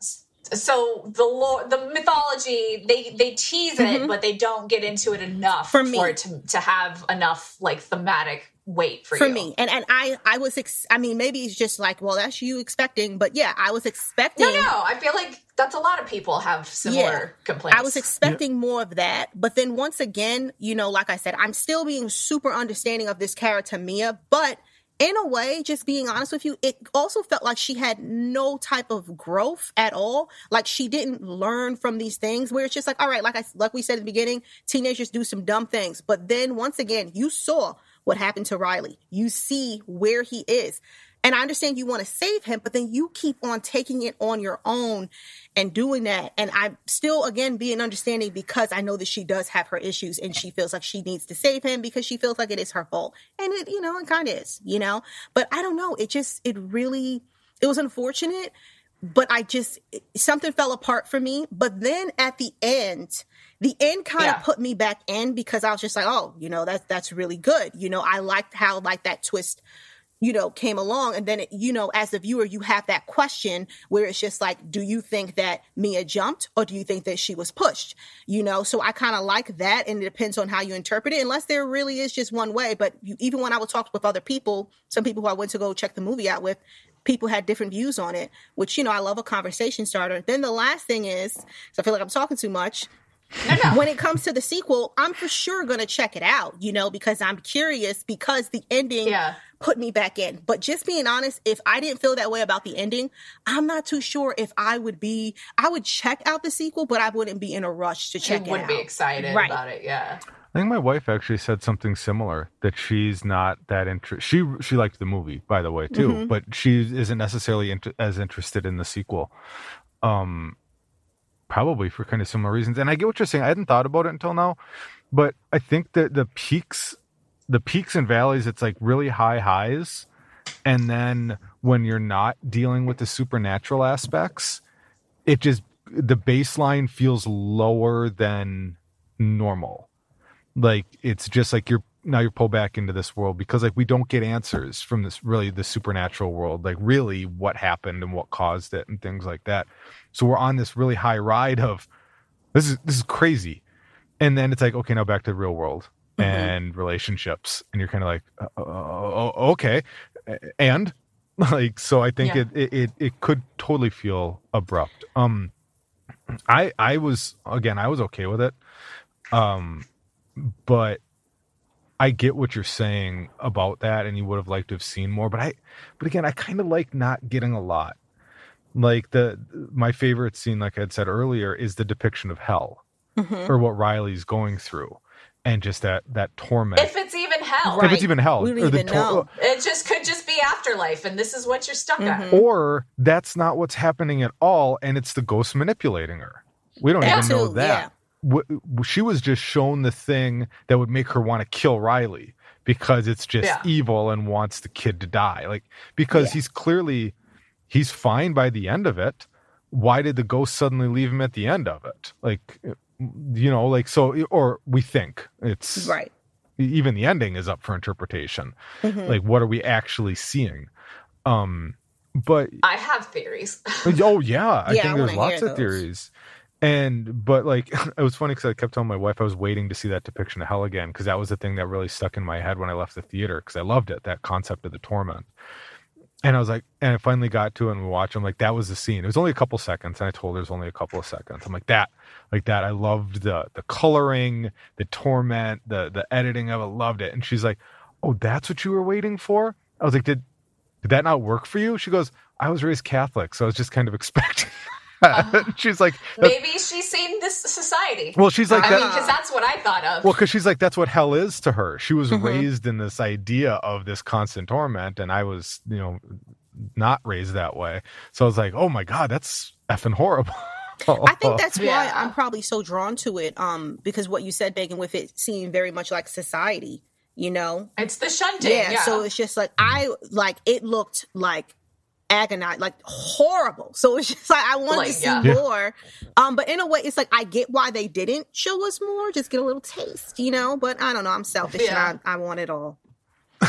so the lore, the mythology, they they tease it, Mhm. but they don't get into it enough For me. it to to have enough like thematic weight for, For you. me. And and I, I was, ex- I mean, maybe it's just like, well, that's you expecting. But yeah, I was expecting. No, no, I feel like that's a lot of people have similar Yeah. complaints. I was expecting more of that. But then once again, you know, like I said, I'm still being super understanding of this character, Mia. But in a way, just being honest with you, it also felt like she had no type of growth at all. Like she didn't learn from these things where it's just like, all right, like I, like we said at the beginning, teenagers do some dumb things. But then once again, you saw what happened to Riley. You see where he is. And I understand you want to save him, but then you keep on taking it on your own and doing that. And I'm still, again, being understanding because I know that she does have her issues and she feels like she needs to save him because she feels like it is her fault. And it, you know, it kind of is, you know, but I don't know. It just, it really, it was unfortunate, but I just, something fell apart for me. But then at the end, the end kind of Yeah. put me back in because I was just like, oh, you know, that's, that's really good. You know, I liked how like that twist, you know, came along. And then, it, you know, as the viewer, you have that question where it's just like, do you think that Mia jumped or do you think that she was pushed? You know, so I kind of like that. And it depends on how you interpret it, unless there really is just one way. But you, even when I would talk with other people, some people who I went to go check the movie out with, people had different views on it, which, you know, I love a conversation starter. Then the last thing is, so I feel like I'm talking too much. No, no. When it comes to the sequel, I'm for sure going to check it out, you know, because I'm curious because the ending Yeah. put me back in. But just being honest, if I didn't feel that way about the ending, I'm not too sure if I would be, I would check out the sequel, but I wouldn't be in a rush to check You it would out. be excited Right. about it, yeah. I think my wife actually said something similar, that she's not that interested. She she liked the movie, by the way, too, Mhm. but she isn't necessarily inter- as interested in the sequel. Um, probably for kind of similar reasons. And I get what you're saying. I hadn't thought about it until now, but I think that the peaks, the peaks and valleys, it's like really high highs, and then when you're not dealing with the supernatural aspects, it just, the baseline feels lower than normal. Like it's just like you're now you're pulled back into this world because like we don't get answers from this really the supernatural world, like really what happened and what caused it and things like that. So we're on this really high ride of this is this is crazy, and then it's like, okay, now back to the real world Mhm. and relationships, and you're kind of like, oh, oh, okay, and like so I think Yeah. it, it it it could totally feel abrupt. Um, I I was again I was okay with it. Um. But I get what you're saying about that, and you would have liked to have seen more. But I, but again, I kind of like not getting a lot. Like the my favorite scene, like I had said earlier, is the depiction of hell Mhm. or what Riley's going through, and just that that torment. If it's even hell. Right. If it's even hell, We don't or the even know. It just could just be afterlife, and this is what you're stuck at. Mhm. or that's not what's happening at all, and it's the ghost manipulating her. We don't That even know too, that. W- she was just shown the thing that would make her want to kill Riley, because it's just yeah. evil and wants the kid to die. Like, because yeah. he's clearly, he's fine by the end of it. Why did the ghost suddenly leave him at the end of it? Like, you know, like, so, or we think it's right. Even the ending is up for interpretation. Mm-hmm. Like, what are we actually seeing? Um, but I have theories. oh yeah, I yeah, think I there's lots of those. theories. And but like it was funny because I kept telling my wife I was waiting to see that depiction of hell again, because that was the thing that really stuck in my head when I left the theater, because I loved it, that concept of the torment. And I was like, and I finally got to it and we watched. I'm like, that was the scene. It was only a couple seconds, and I told her it was only a couple of seconds. I'm like, that, like that. I loved the the coloring, the torment, the the editing of it. Loved it. And she's like, oh, that's what you were waiting for? I was like, did did that not work for you? She goes, I was raised Catholic, so I was just kind of expecting. Uh, she's like, maybe she's seen this society. Well, she's like, I that, mean, because that's what I thought of. Well, because she's like, that's what hell is to her. She was mm-hmm. raised in this idea of this constant torment, and I was, you know, not raised that way. So I was like, oh my God, that's effing horrible. I think that's why yeah. I'm probably so drawn to it. Um, because what you said, Megan, with it seemed very much like society. You know, it's the shunting. Yeah, yeah. So it's just like I like it looked like. Agonized, like horrible. So it's just like I wanted like, to see yeah. more. Um, but in a way, it's like I get why they didn't show us more. Just get a little taste, you know. But I don't know. I'm selfish, yeah. and I, I want it all. yeah,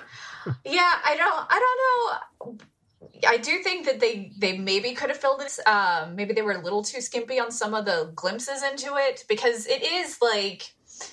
I don't. I don't know. I do think that they they maybe could have filled this. Um, maybe they were a little too skimpy on some of the glimpses into it, because it is like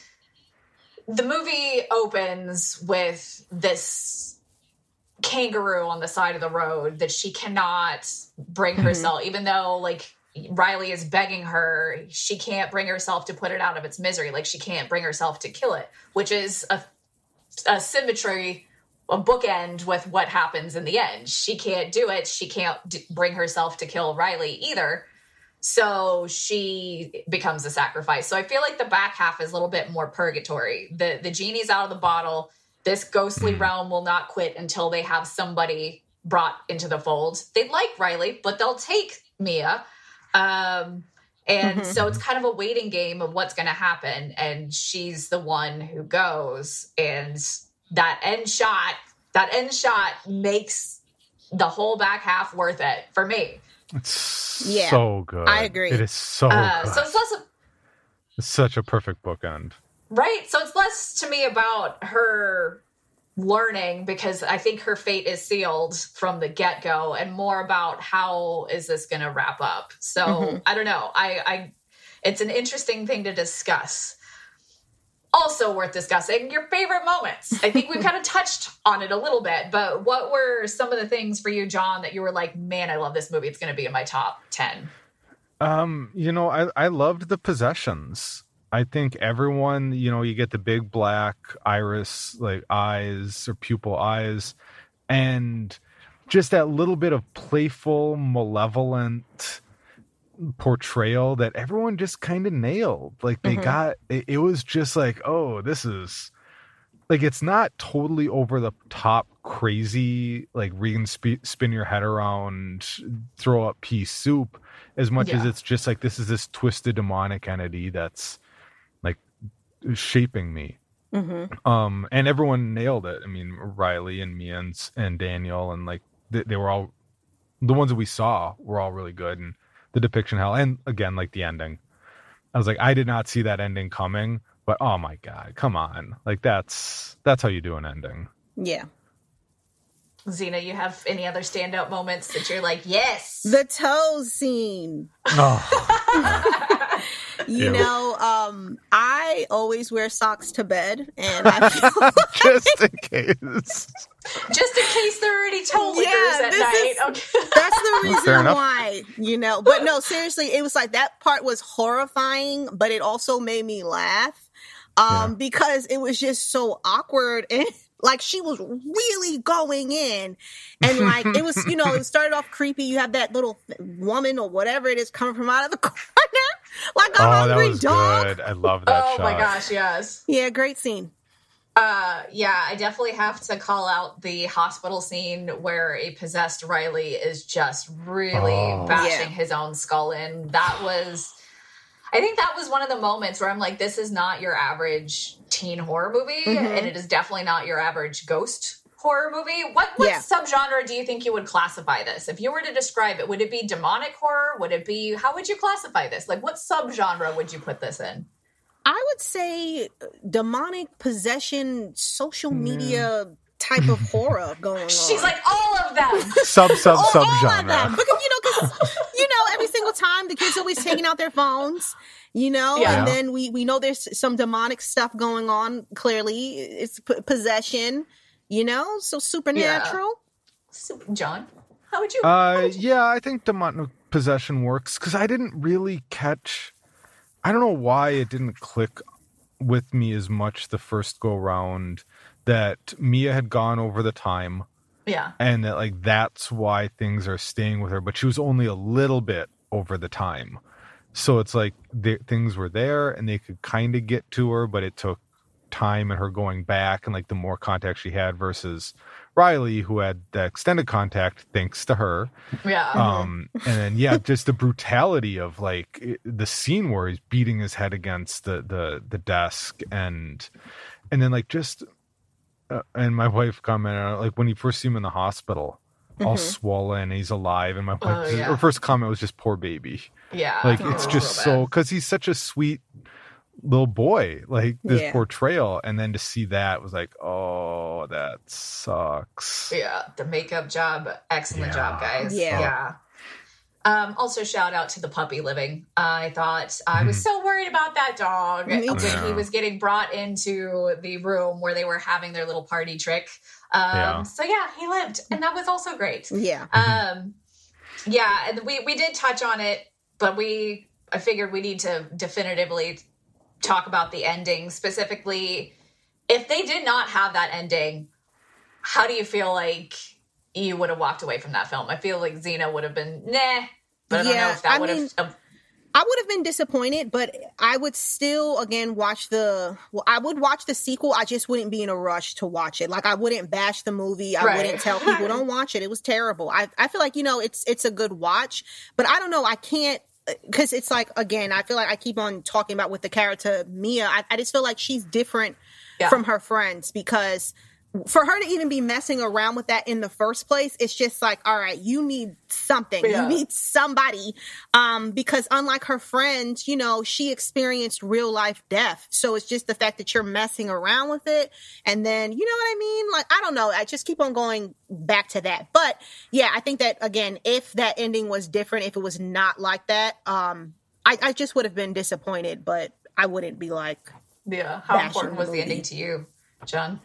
the movie opens with this kangaroo on the side of the road that she cannot bring Mm-hmm. herself, even though like Riley is begging her, she can't bring herself to put it out of its misery. Like she can't bring herself to kill it, which is a, a symmetry, a bookend with what happens in the end. She can't do it. She can't d- bring herself to kill Riley either. So she becomes a sacrifice. So I feel like the back half is a little bit more purgatory. The, the genie's out of the bottle. This ghostly realm will not quit until they have somebody brought into the fold. They like Riley, but they'll take Mia. Um, and Mm-hmm. so it's kind of a waiting game of what's going to happen. And she's the one who goes. And that end shot, that end shot makes the whole back half worth it for me. It's Yeah, so good. I agree. It is so Uh, good. so it's less of, It's such a perfect bookend. right. So it's less to me about her learning, because I think her fate is sealed from the get-go, and more about how is this going to wrap up. So Mm-hmm. I don't know. I, I, it's an interesting thing to discuss. Also worth discussing your favorite moments. I think we've kind of touched on it a little bit, but what were some of the things for you, John, that you were like, man, I love this movie. It's going to be in my top ten. Um, you know, I, I loved the possessions. I think everyone, you know, you get the big black iris, like eyes or pupil eyes, and just that little bit of playful, malevolent portrayal that everyone just kind of nailed. Like they Mhm. got, it, it was just like, oh, this is like, it's not totally over the top crazy, like Regan sp- spin your head around, throw up pea soup, as much as Yeah. it's just like, this is this twisted demonic entity that's like shaping me. Mm-hmm. Um, and everyone nailed it. I mean, Riley and Mia and, and Daniel, and like they, they were all, the ones that we saw were all really good. And the depiction hell, and again, like the ending, I was like, I did not see that ending coming, but oh my God, come on. Like that's, that's how you do an ending. Yeah. Xena, you have any other standout moments that you're like, yes? The toe scene. Oh, You Ew. know, um, I always wear socks to bed, and I feel just in case. Just in case there are any toe lickers Yeah, at this night. is- Okay. that's the Fair reason enough. why, you know. But no, seriously, it was like that part was horrifying, but it also made me laugh um, Yeah. because it was just so awkward and. Like she was really going in, and like it was, you know, it started off creepy. You have that little woman or whatever it is coming from out of the corner, like a Oh, that hungry was dog. good. I love that Oh shot. my gosh, yes. Yeah, great scene. Uh, yeah, I definitely have to call out the hospital scene where a possessed Riley is just really Oh. bashing Yeah. his own skull in. That was, I think that was one of the moments where I'm like, this is not your average teen horror movie, mm-hmm. and it is definitely not your average ghost horror movie. What what yeah. subgenre do you think you would classify this? If you were to describe it, would it be demonic horror? Would it be, how would you classify this? Like, what subgenre would you put this in? I would say demonic possession, social media mm. type of horror going on. She's like, all of them. Sub, sub, all, sub all genre. Of them. Because, you know, because, you know, every single time the kids always taking out their phones, you know, yeah. and then we, we know there's some demonic stuff going on. Clearly, it's p- possession, you know, so supernatural. Yeah. John, how would you? Uh, how would you... Yeah, I think demonic possession works because I didn't really catch. I don't know why it didn't click with me as much the first go round that Mia had gone over the time. Yeah. And that like that's why things are staying with her, but she was only a little bit over the time. So it's like the, things were there and they could kind of get to her, but it took time and her going back and like the more contact she had versus Riley, who had the extended contact thanks to her. Yeah. Um, and then, yeah, just the brutality of like it, the scene where he's beating his head against the, the, the desk and, and then like just, uh, and my wife commented on it, like when you first see him in the hospital, mm-hmm. all swollen, he's alive. And my wife, oh, yeah. her first comment was just poor baby. Yeah. Like it's just so, cause he's such a sweet little boy, like this yeah. portrayal, and then to see that was like, oh, that sucks. Yeah, the makeup job, excellent yeah. job, guys. Yeah. yeah. Um, also, shout out to the puppy living. Uh, I thought I was so worried about that dog when yeah. he was getting brought into the room where they were having their little party trick. Um, yeah. So yeah, he lived, and that was also great. Yeah. Um, yeah, and we we did touch on it, but we I figured we need to definitively talk about the ending. Specifically, if they did not have that ending, how do you feel like you would have walked away from that film? I feel like Xena would have been nah, but I don't yeah, know if that I would mean, have. I would have been disappointed, but I would still, again, watch the, well, I would watch the sequel. I just wouldn't be in a rush to watch it. Like, I wouldn't bash the movie. I right. wouldn't tell people, don't watch it. It was terrible. I, I feel like, you know, it's, it's a good watch, but I don't know. I can't, because it's like, again, I feel like I keep on talking about with the character Mia. I, I just feel like she's different yeah. from her friends, because for her to even be messing around with that in the first place, it's just like, all right, you need something. Yeah. You need somebody. Um, because unlike her friends, you know, she experienced real life death. So it's just the fact that you're messing around with it. And then, you know what I mean? Like, I don't know. I just keep on going back to that. But yeah, I think that, again, if that ending was different, if it was not like that, um, I, I just would have been disappointed, but I wouldn't be like, yeah. How important was the ending to you, John?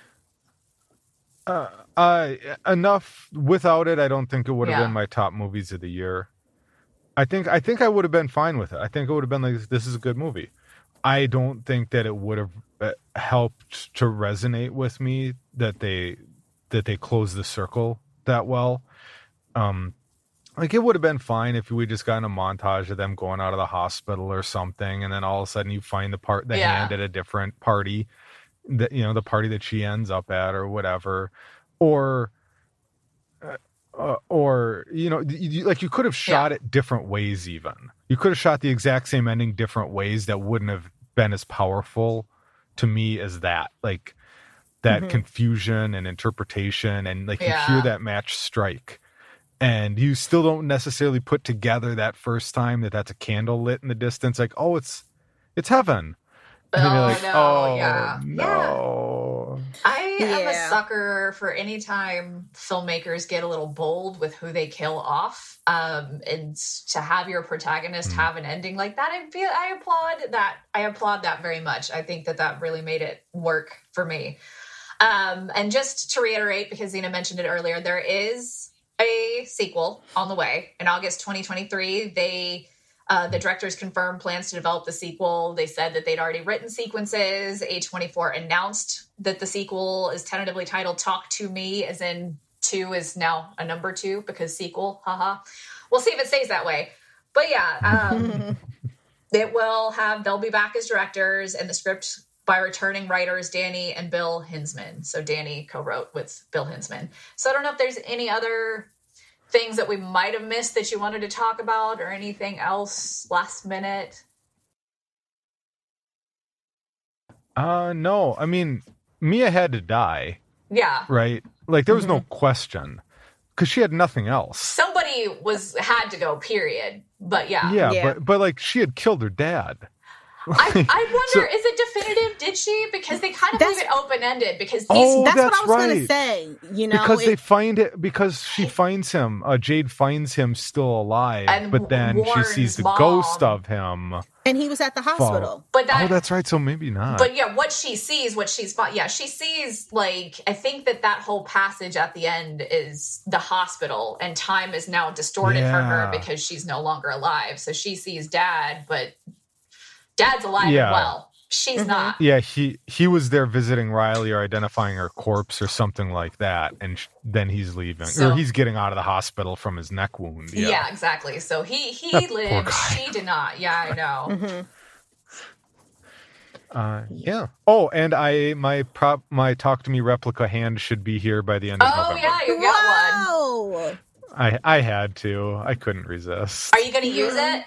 Uh, uh, enough without it. I don't think it would have yeah. been my top movies of the year. I think, I think I would have been fine with it. I think it would have been like, this is a good movie. I don't think that it would have helped to resonate with me that they, that they closed the circle that well. Um, like it would have been fine if we just got a montage of them going out of the hospital or something. And then all of a sudden you find the part, the yeah. hand at a different party. That, you know, the party that she ends up at or whatever, or uh, or you know, you, like you could have shot yeah. it different ways. Even you could have shot the exact same ending different ways that wouldn't have been as powerful to me as that. Like that mm-hmm. confusion and interpretation, and like yeah. you hear that match strike, and you still don't necessarily put together that first time that that's a candle lit in the distance. Like, oh, it's it's heaven. Oh, like, no, oh, yeah. no. Yeah. I yeah. am a sucker for any time filmmakers get a little bold with who they kill off. Um, and to have your protagonist mm. have an ending like that, I feel, I applaud that. I applaud that very much. I think that that really made it work for me. Um, and just to reiterate, because Xena mentioned it earlier, there is a sequel on the way. In August twenty twenty-three, they... Uh, the directors confirmed plans to develop the sequel. They said that they'd already written sequences. A twenty-four announced that the sequel is tentatively titled Talk to Me, as in two is now a number two because sequel, haha. We'll see if it stays that way. But yeah, um, it will have, they'll be back as directors, and the script by returning writers Danny and Bill Hinsman. So Danny co-wrote with Bill Hinsman. So I don't know if there's any other things that we might have missed that you wanted to talk about or anything else last minute. Uh, no. I mean, Mia had to die. Yeah. Right? Like, there was mm-hmm. no question. Because she had nothing else. Somebody was had to go, period. But yeah. Yeah, yeah. but but like, she had killed her dad. I, I wonder, So- is it definitive? Did she? Because they kind of That's- leave it open-ended. Because these... Oh, That's, that's what I was right. gonna say. You know, Because it- they find it, because she finds him, uh, Jade finds him still alive, And but then she warns sees the Mom. ghost of him. and he was at the hospital. But that, Oh, that's right, so maybe not. But yeah, what she sees, what she's, yeah, she sees, like, I think that that whole passage at the end is the hospital, and time is now distorted for her Yeah. because she's no longer alive. So she sees Dad, but Dad's alive Yeah. and well. She's Mhm. not. Yeah, he he was there visiting Riley or identifying her corpse or something like that, and sh- then he's leaving, So- or he's getting out of the hospital from his neck wound. Yeah, Yeah, exactly. So he he That poor lived. guy. She did not. Yeah, I know. Mhm. uh, yeah. Oh, and I my prop my Talk to Me replica hand should be here by the end of Oh November. yeah, you got one. Whoa! I I had to. I couldn't resist. Are you going to use it?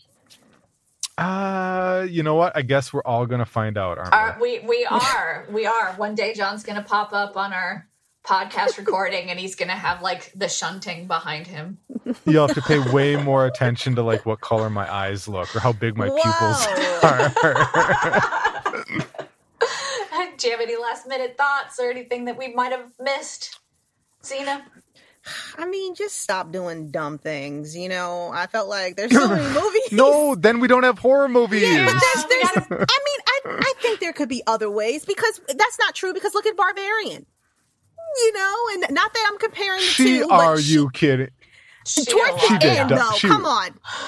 Uh, you know what? I guess we're all gonna find out, aren't Uh, we we are we are. One day, John's going to pop up on our podcast recording, and he's going to have like the shunting behind him. we? You'll have to pay way more attention to like what color my eyes look or how big my pupils Whoa. are. Do you have any last minute thoughts or anything that we might have missed, Xena? I mean, just stop doing dumb things. You know, I felt like there's so many movies. No, then we don't have horror movies. Yeah, but there's, we there's, gotta- I mean, I, I think there could be other ways because that's not true. Because look at Barbarian, you know, and not that I'm comparing the She, two. but are she- you kidding? She Towards did a the She lot. did end, dumb- though, she- come on.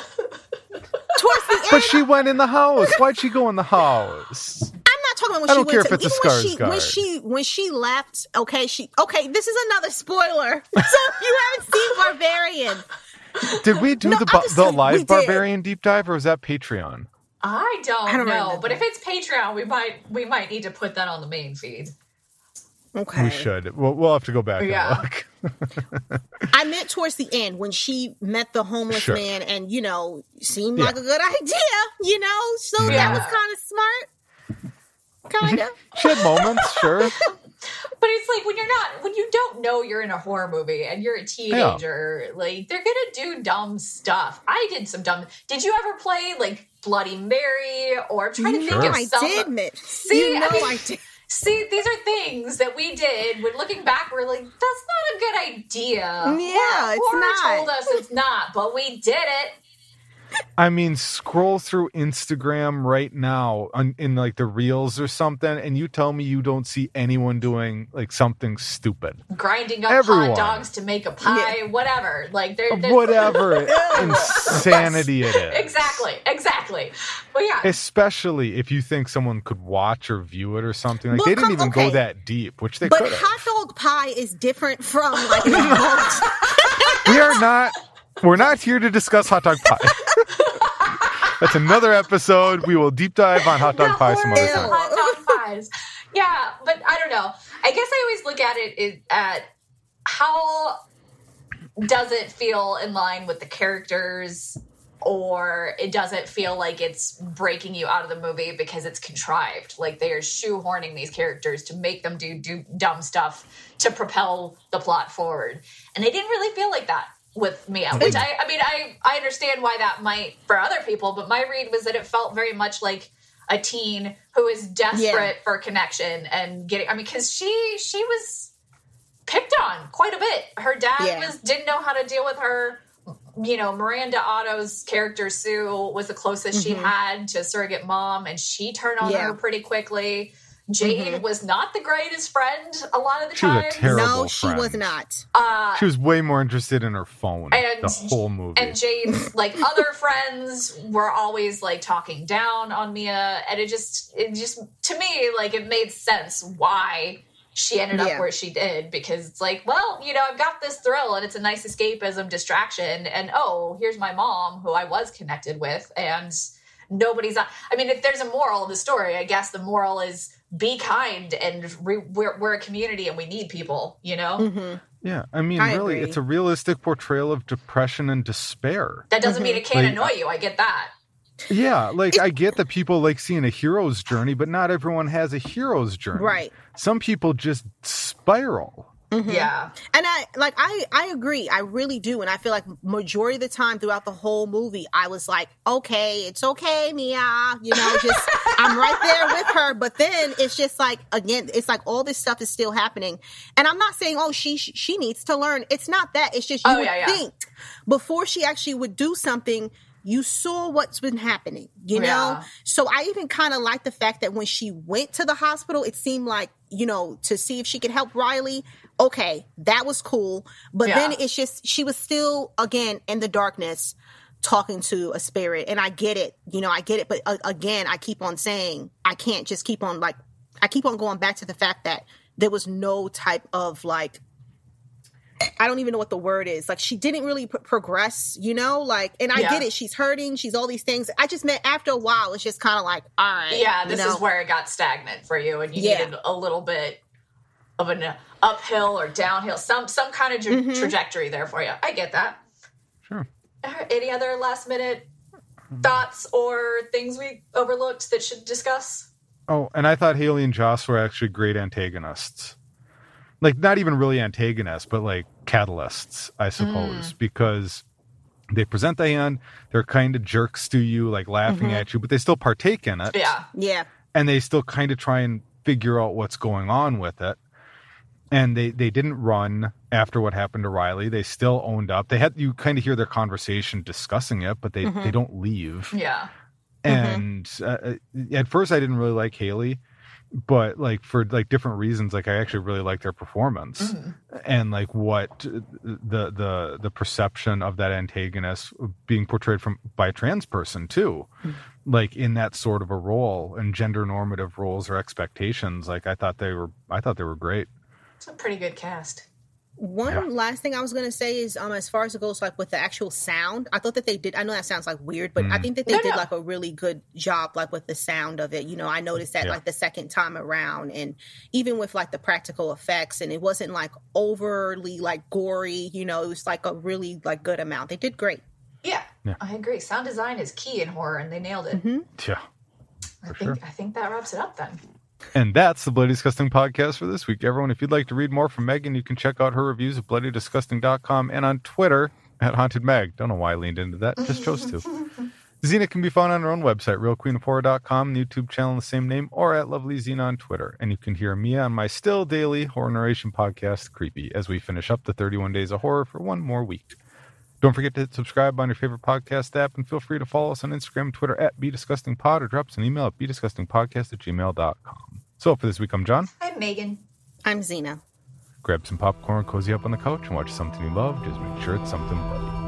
Towards the But end, she went in the house. Why'd she go in the house? I'm not talking about when I she don't went care to if it's a even when she Skarsgård. when she when she left. Okay, she okay. This is another spoiler. So if you haven't seen Barbarian, Did we do No, the I'm bu- just the saying, we live did. Barbarian deep dive, or was that Patreon? I don't, I don't know, remember. but if it's Patreon, we might we might need to put that on the main feed. okay, We should. We'll, we'll have to go back Yeah. and look. I meant towards the end when she met the homeless Sure. man, and you know, seemed Yeah. like a good idea. You know, so Yeah. that was kind of smart. Kind of. She had moments, sure. But it's like when you're not, when you don't know you're in a horror movie and you're a teenager, like they're gonna do dumb stuff. I did some dumb. Did you ever play like Bloody Mary or I'm trying to You think know of I some? did, Mitch. See, you know I mean- I did. See, these are things that we did. When looking back, we're like, that's not a good idea. Yeah, it's Horror not. told us it's not, but we did it. I mean, scroll through Instagram right now on, in like the reels or something, and you tell me you don't see anyone doing like something stupid. Grinding up Everyone. hot dogs to make a pie, whatever. Like there, there's Whatever insanity it is. Exactly, exactly. But yeah, Especially if you think someone could watch or view it or something. Like Well, they didn't come- even okay. go that deep, which they But could have. hot dog pie is different from like an adult. We are not. We're not here to discuss hot dog pie. That's another episode. We will deep dive on hot dog The pie some other horrors of time. hot dog pies. Yeah, but I don't know. I guess I always look at it is- at how does it feel in line with the characters, or it doesn't feel like it's breaking you out of the movie because it's contrived. Like they are shoehorning these characters to make them do, do dumb stuff to propel the plot forward. And I didn't really feel like that with Mia, which I, I mean, I, I understand why that might for other people, but my read was that it felt very much like a teen who is desperate Yeah. for connection and getting, I mean, cause she, she was picked on quite a bit. Her dad Yeah. was, didn't know how to deal with her. You know, Miranda Otto's character, Sue, was the closest she Mhm. had to a surrogate mom, and she turned on Yeah. her pretty quickly. Jade Mhm. was not the greatest friend a lot of the She was a time. terrible No, she friend. was not. uh, She was way more interested in her phone And- the whole movie. and Jade's like other friends were always like talking down on Mia, and it just it just to me like it made sense why she ended up Yeah. where she did, because it's like, well, you know, I've got this thrill and it's a nice escapism distraction, and oh, here's my mom who I was connected with, and nobody's I mean, if there's a moral of the story, I guess the moral is be kind, and re- we're, we're a community and we need people, you know. hmm yeah, I mean, I really, agree. it's a realistic portrayal of depression and despair. That doesn't mean it can't Like, annoy you. I get that. Yeah, like I get that people like seeing a hero's journey, but not everyone has a hero's journey. Right. Some people just spiral. Mm-hmm. Yeah. And I like I I agree. I really do. And I feel like majority of the time throughout the whole movie, I was like, okay, it's okay, Mia. You know, just I'm right there with her. But then it's just like, again, it's like all this stuff is still happening. And I'm not saying, oh, she she needs to learn. It's not that. It's just you oh, would yeah, yeah. think before she actually would do something, you saw what's been happening, you know? Yeah. So I even kind of like the fact that when she went to the hospital, it seemed like, you know, to see if she could help Riley. Okay, that was cool. But Yeah. then it's just, she was still, again, in the darkness talking to a spirit. And I get it, you know, I get it. But uh, again, I keep on saying, I can't just keep on like, I keep on going back to the fact that there was no type of like, I don't even know what the word is. Like, she didn't really p- progress, you know? Like, and I Yeah. get it. She's hurting. She's all these things. I just meant after a while, it's just kind of like, all right. Yeah, you this know? is where it got stagnant for you, and you Yeah. needed a little bit of an uphill or downhill, some some kind of tra- Mm-hmm. trajectory there for you. I get that. Sure. Any other last minute thoughts or things we overlooked that should discuss? Oh, and I thought Haley and Joss were actually great antagonists. Like, not even really antagonists, but like catalysts, I suppose, mm. because they present the hand, they're kind of jerks to you, like laughing Mm-hmm. at you, but they still partake in it. Yeah. Yeah. And they still kind of try and figure out what's going on with it. And they, they didn't run after what happened to Riley. They still owned up. They had, you kind of hear their conversation discussing it, but they, Mm-hmm. they don't leave. Yeah. And mm-hmm. uh, at first I didn't really like Haley, but like for like different reasons, like I actually really liked their performance mm-hmm. and like what the, the, the perception of that antagonist being portrayed from by a trans person too, mm-hmm. like in that sort of a role and gender normative roles or expectations. Like I thought they were, I thought they were great. It's a pretty good cast. One yeah. last thing I was going to say is, um, as far as it goes, like with the actual sound, I thought that they did. I know that sounds like weird, but mm. I think that they no, did no. like a really good job, like with the sound of it. You know, I noticed that yeah. like the second time around, and even with like the practical effects, and it wasn't like overly like gory. You know, it was like a really like good amount. They did great. Yeah, yeah. I agree. Sound design is key in horror, and they nailed it. Mm-hmm. Yeah, I think sure. I think that wraps it up then. And that's the Bloody Disgusting podcast for this week, everyone. If you'd like to read more from Megan, you can check out her reviews at bloody disgusting dot com and on Twitter at Haunted Meg. Don't know why I leaned into that. Just chose to. Xena can be found on her own website, real queen of horror dot com, the YouTube channel in the same name, or at Lovely Xena on Twitter. And you can hear Mia on my still daily horror narration podcast, Creepy, as we finish up the thirty-one Days of Horror for one more week. Don't forget to hit subscribe on your favorite podcast app, and feel free to follow us on Instagram and Twitter at BeDisgustingPod, or drop us an email at BeDisgustingPodcast at gmail dot com. So for this week, I'm John. I'm Megan. I'm Xena. Grab some popcorn, cozy up on the couch, and watch something you love. Just make sure it's something bloody.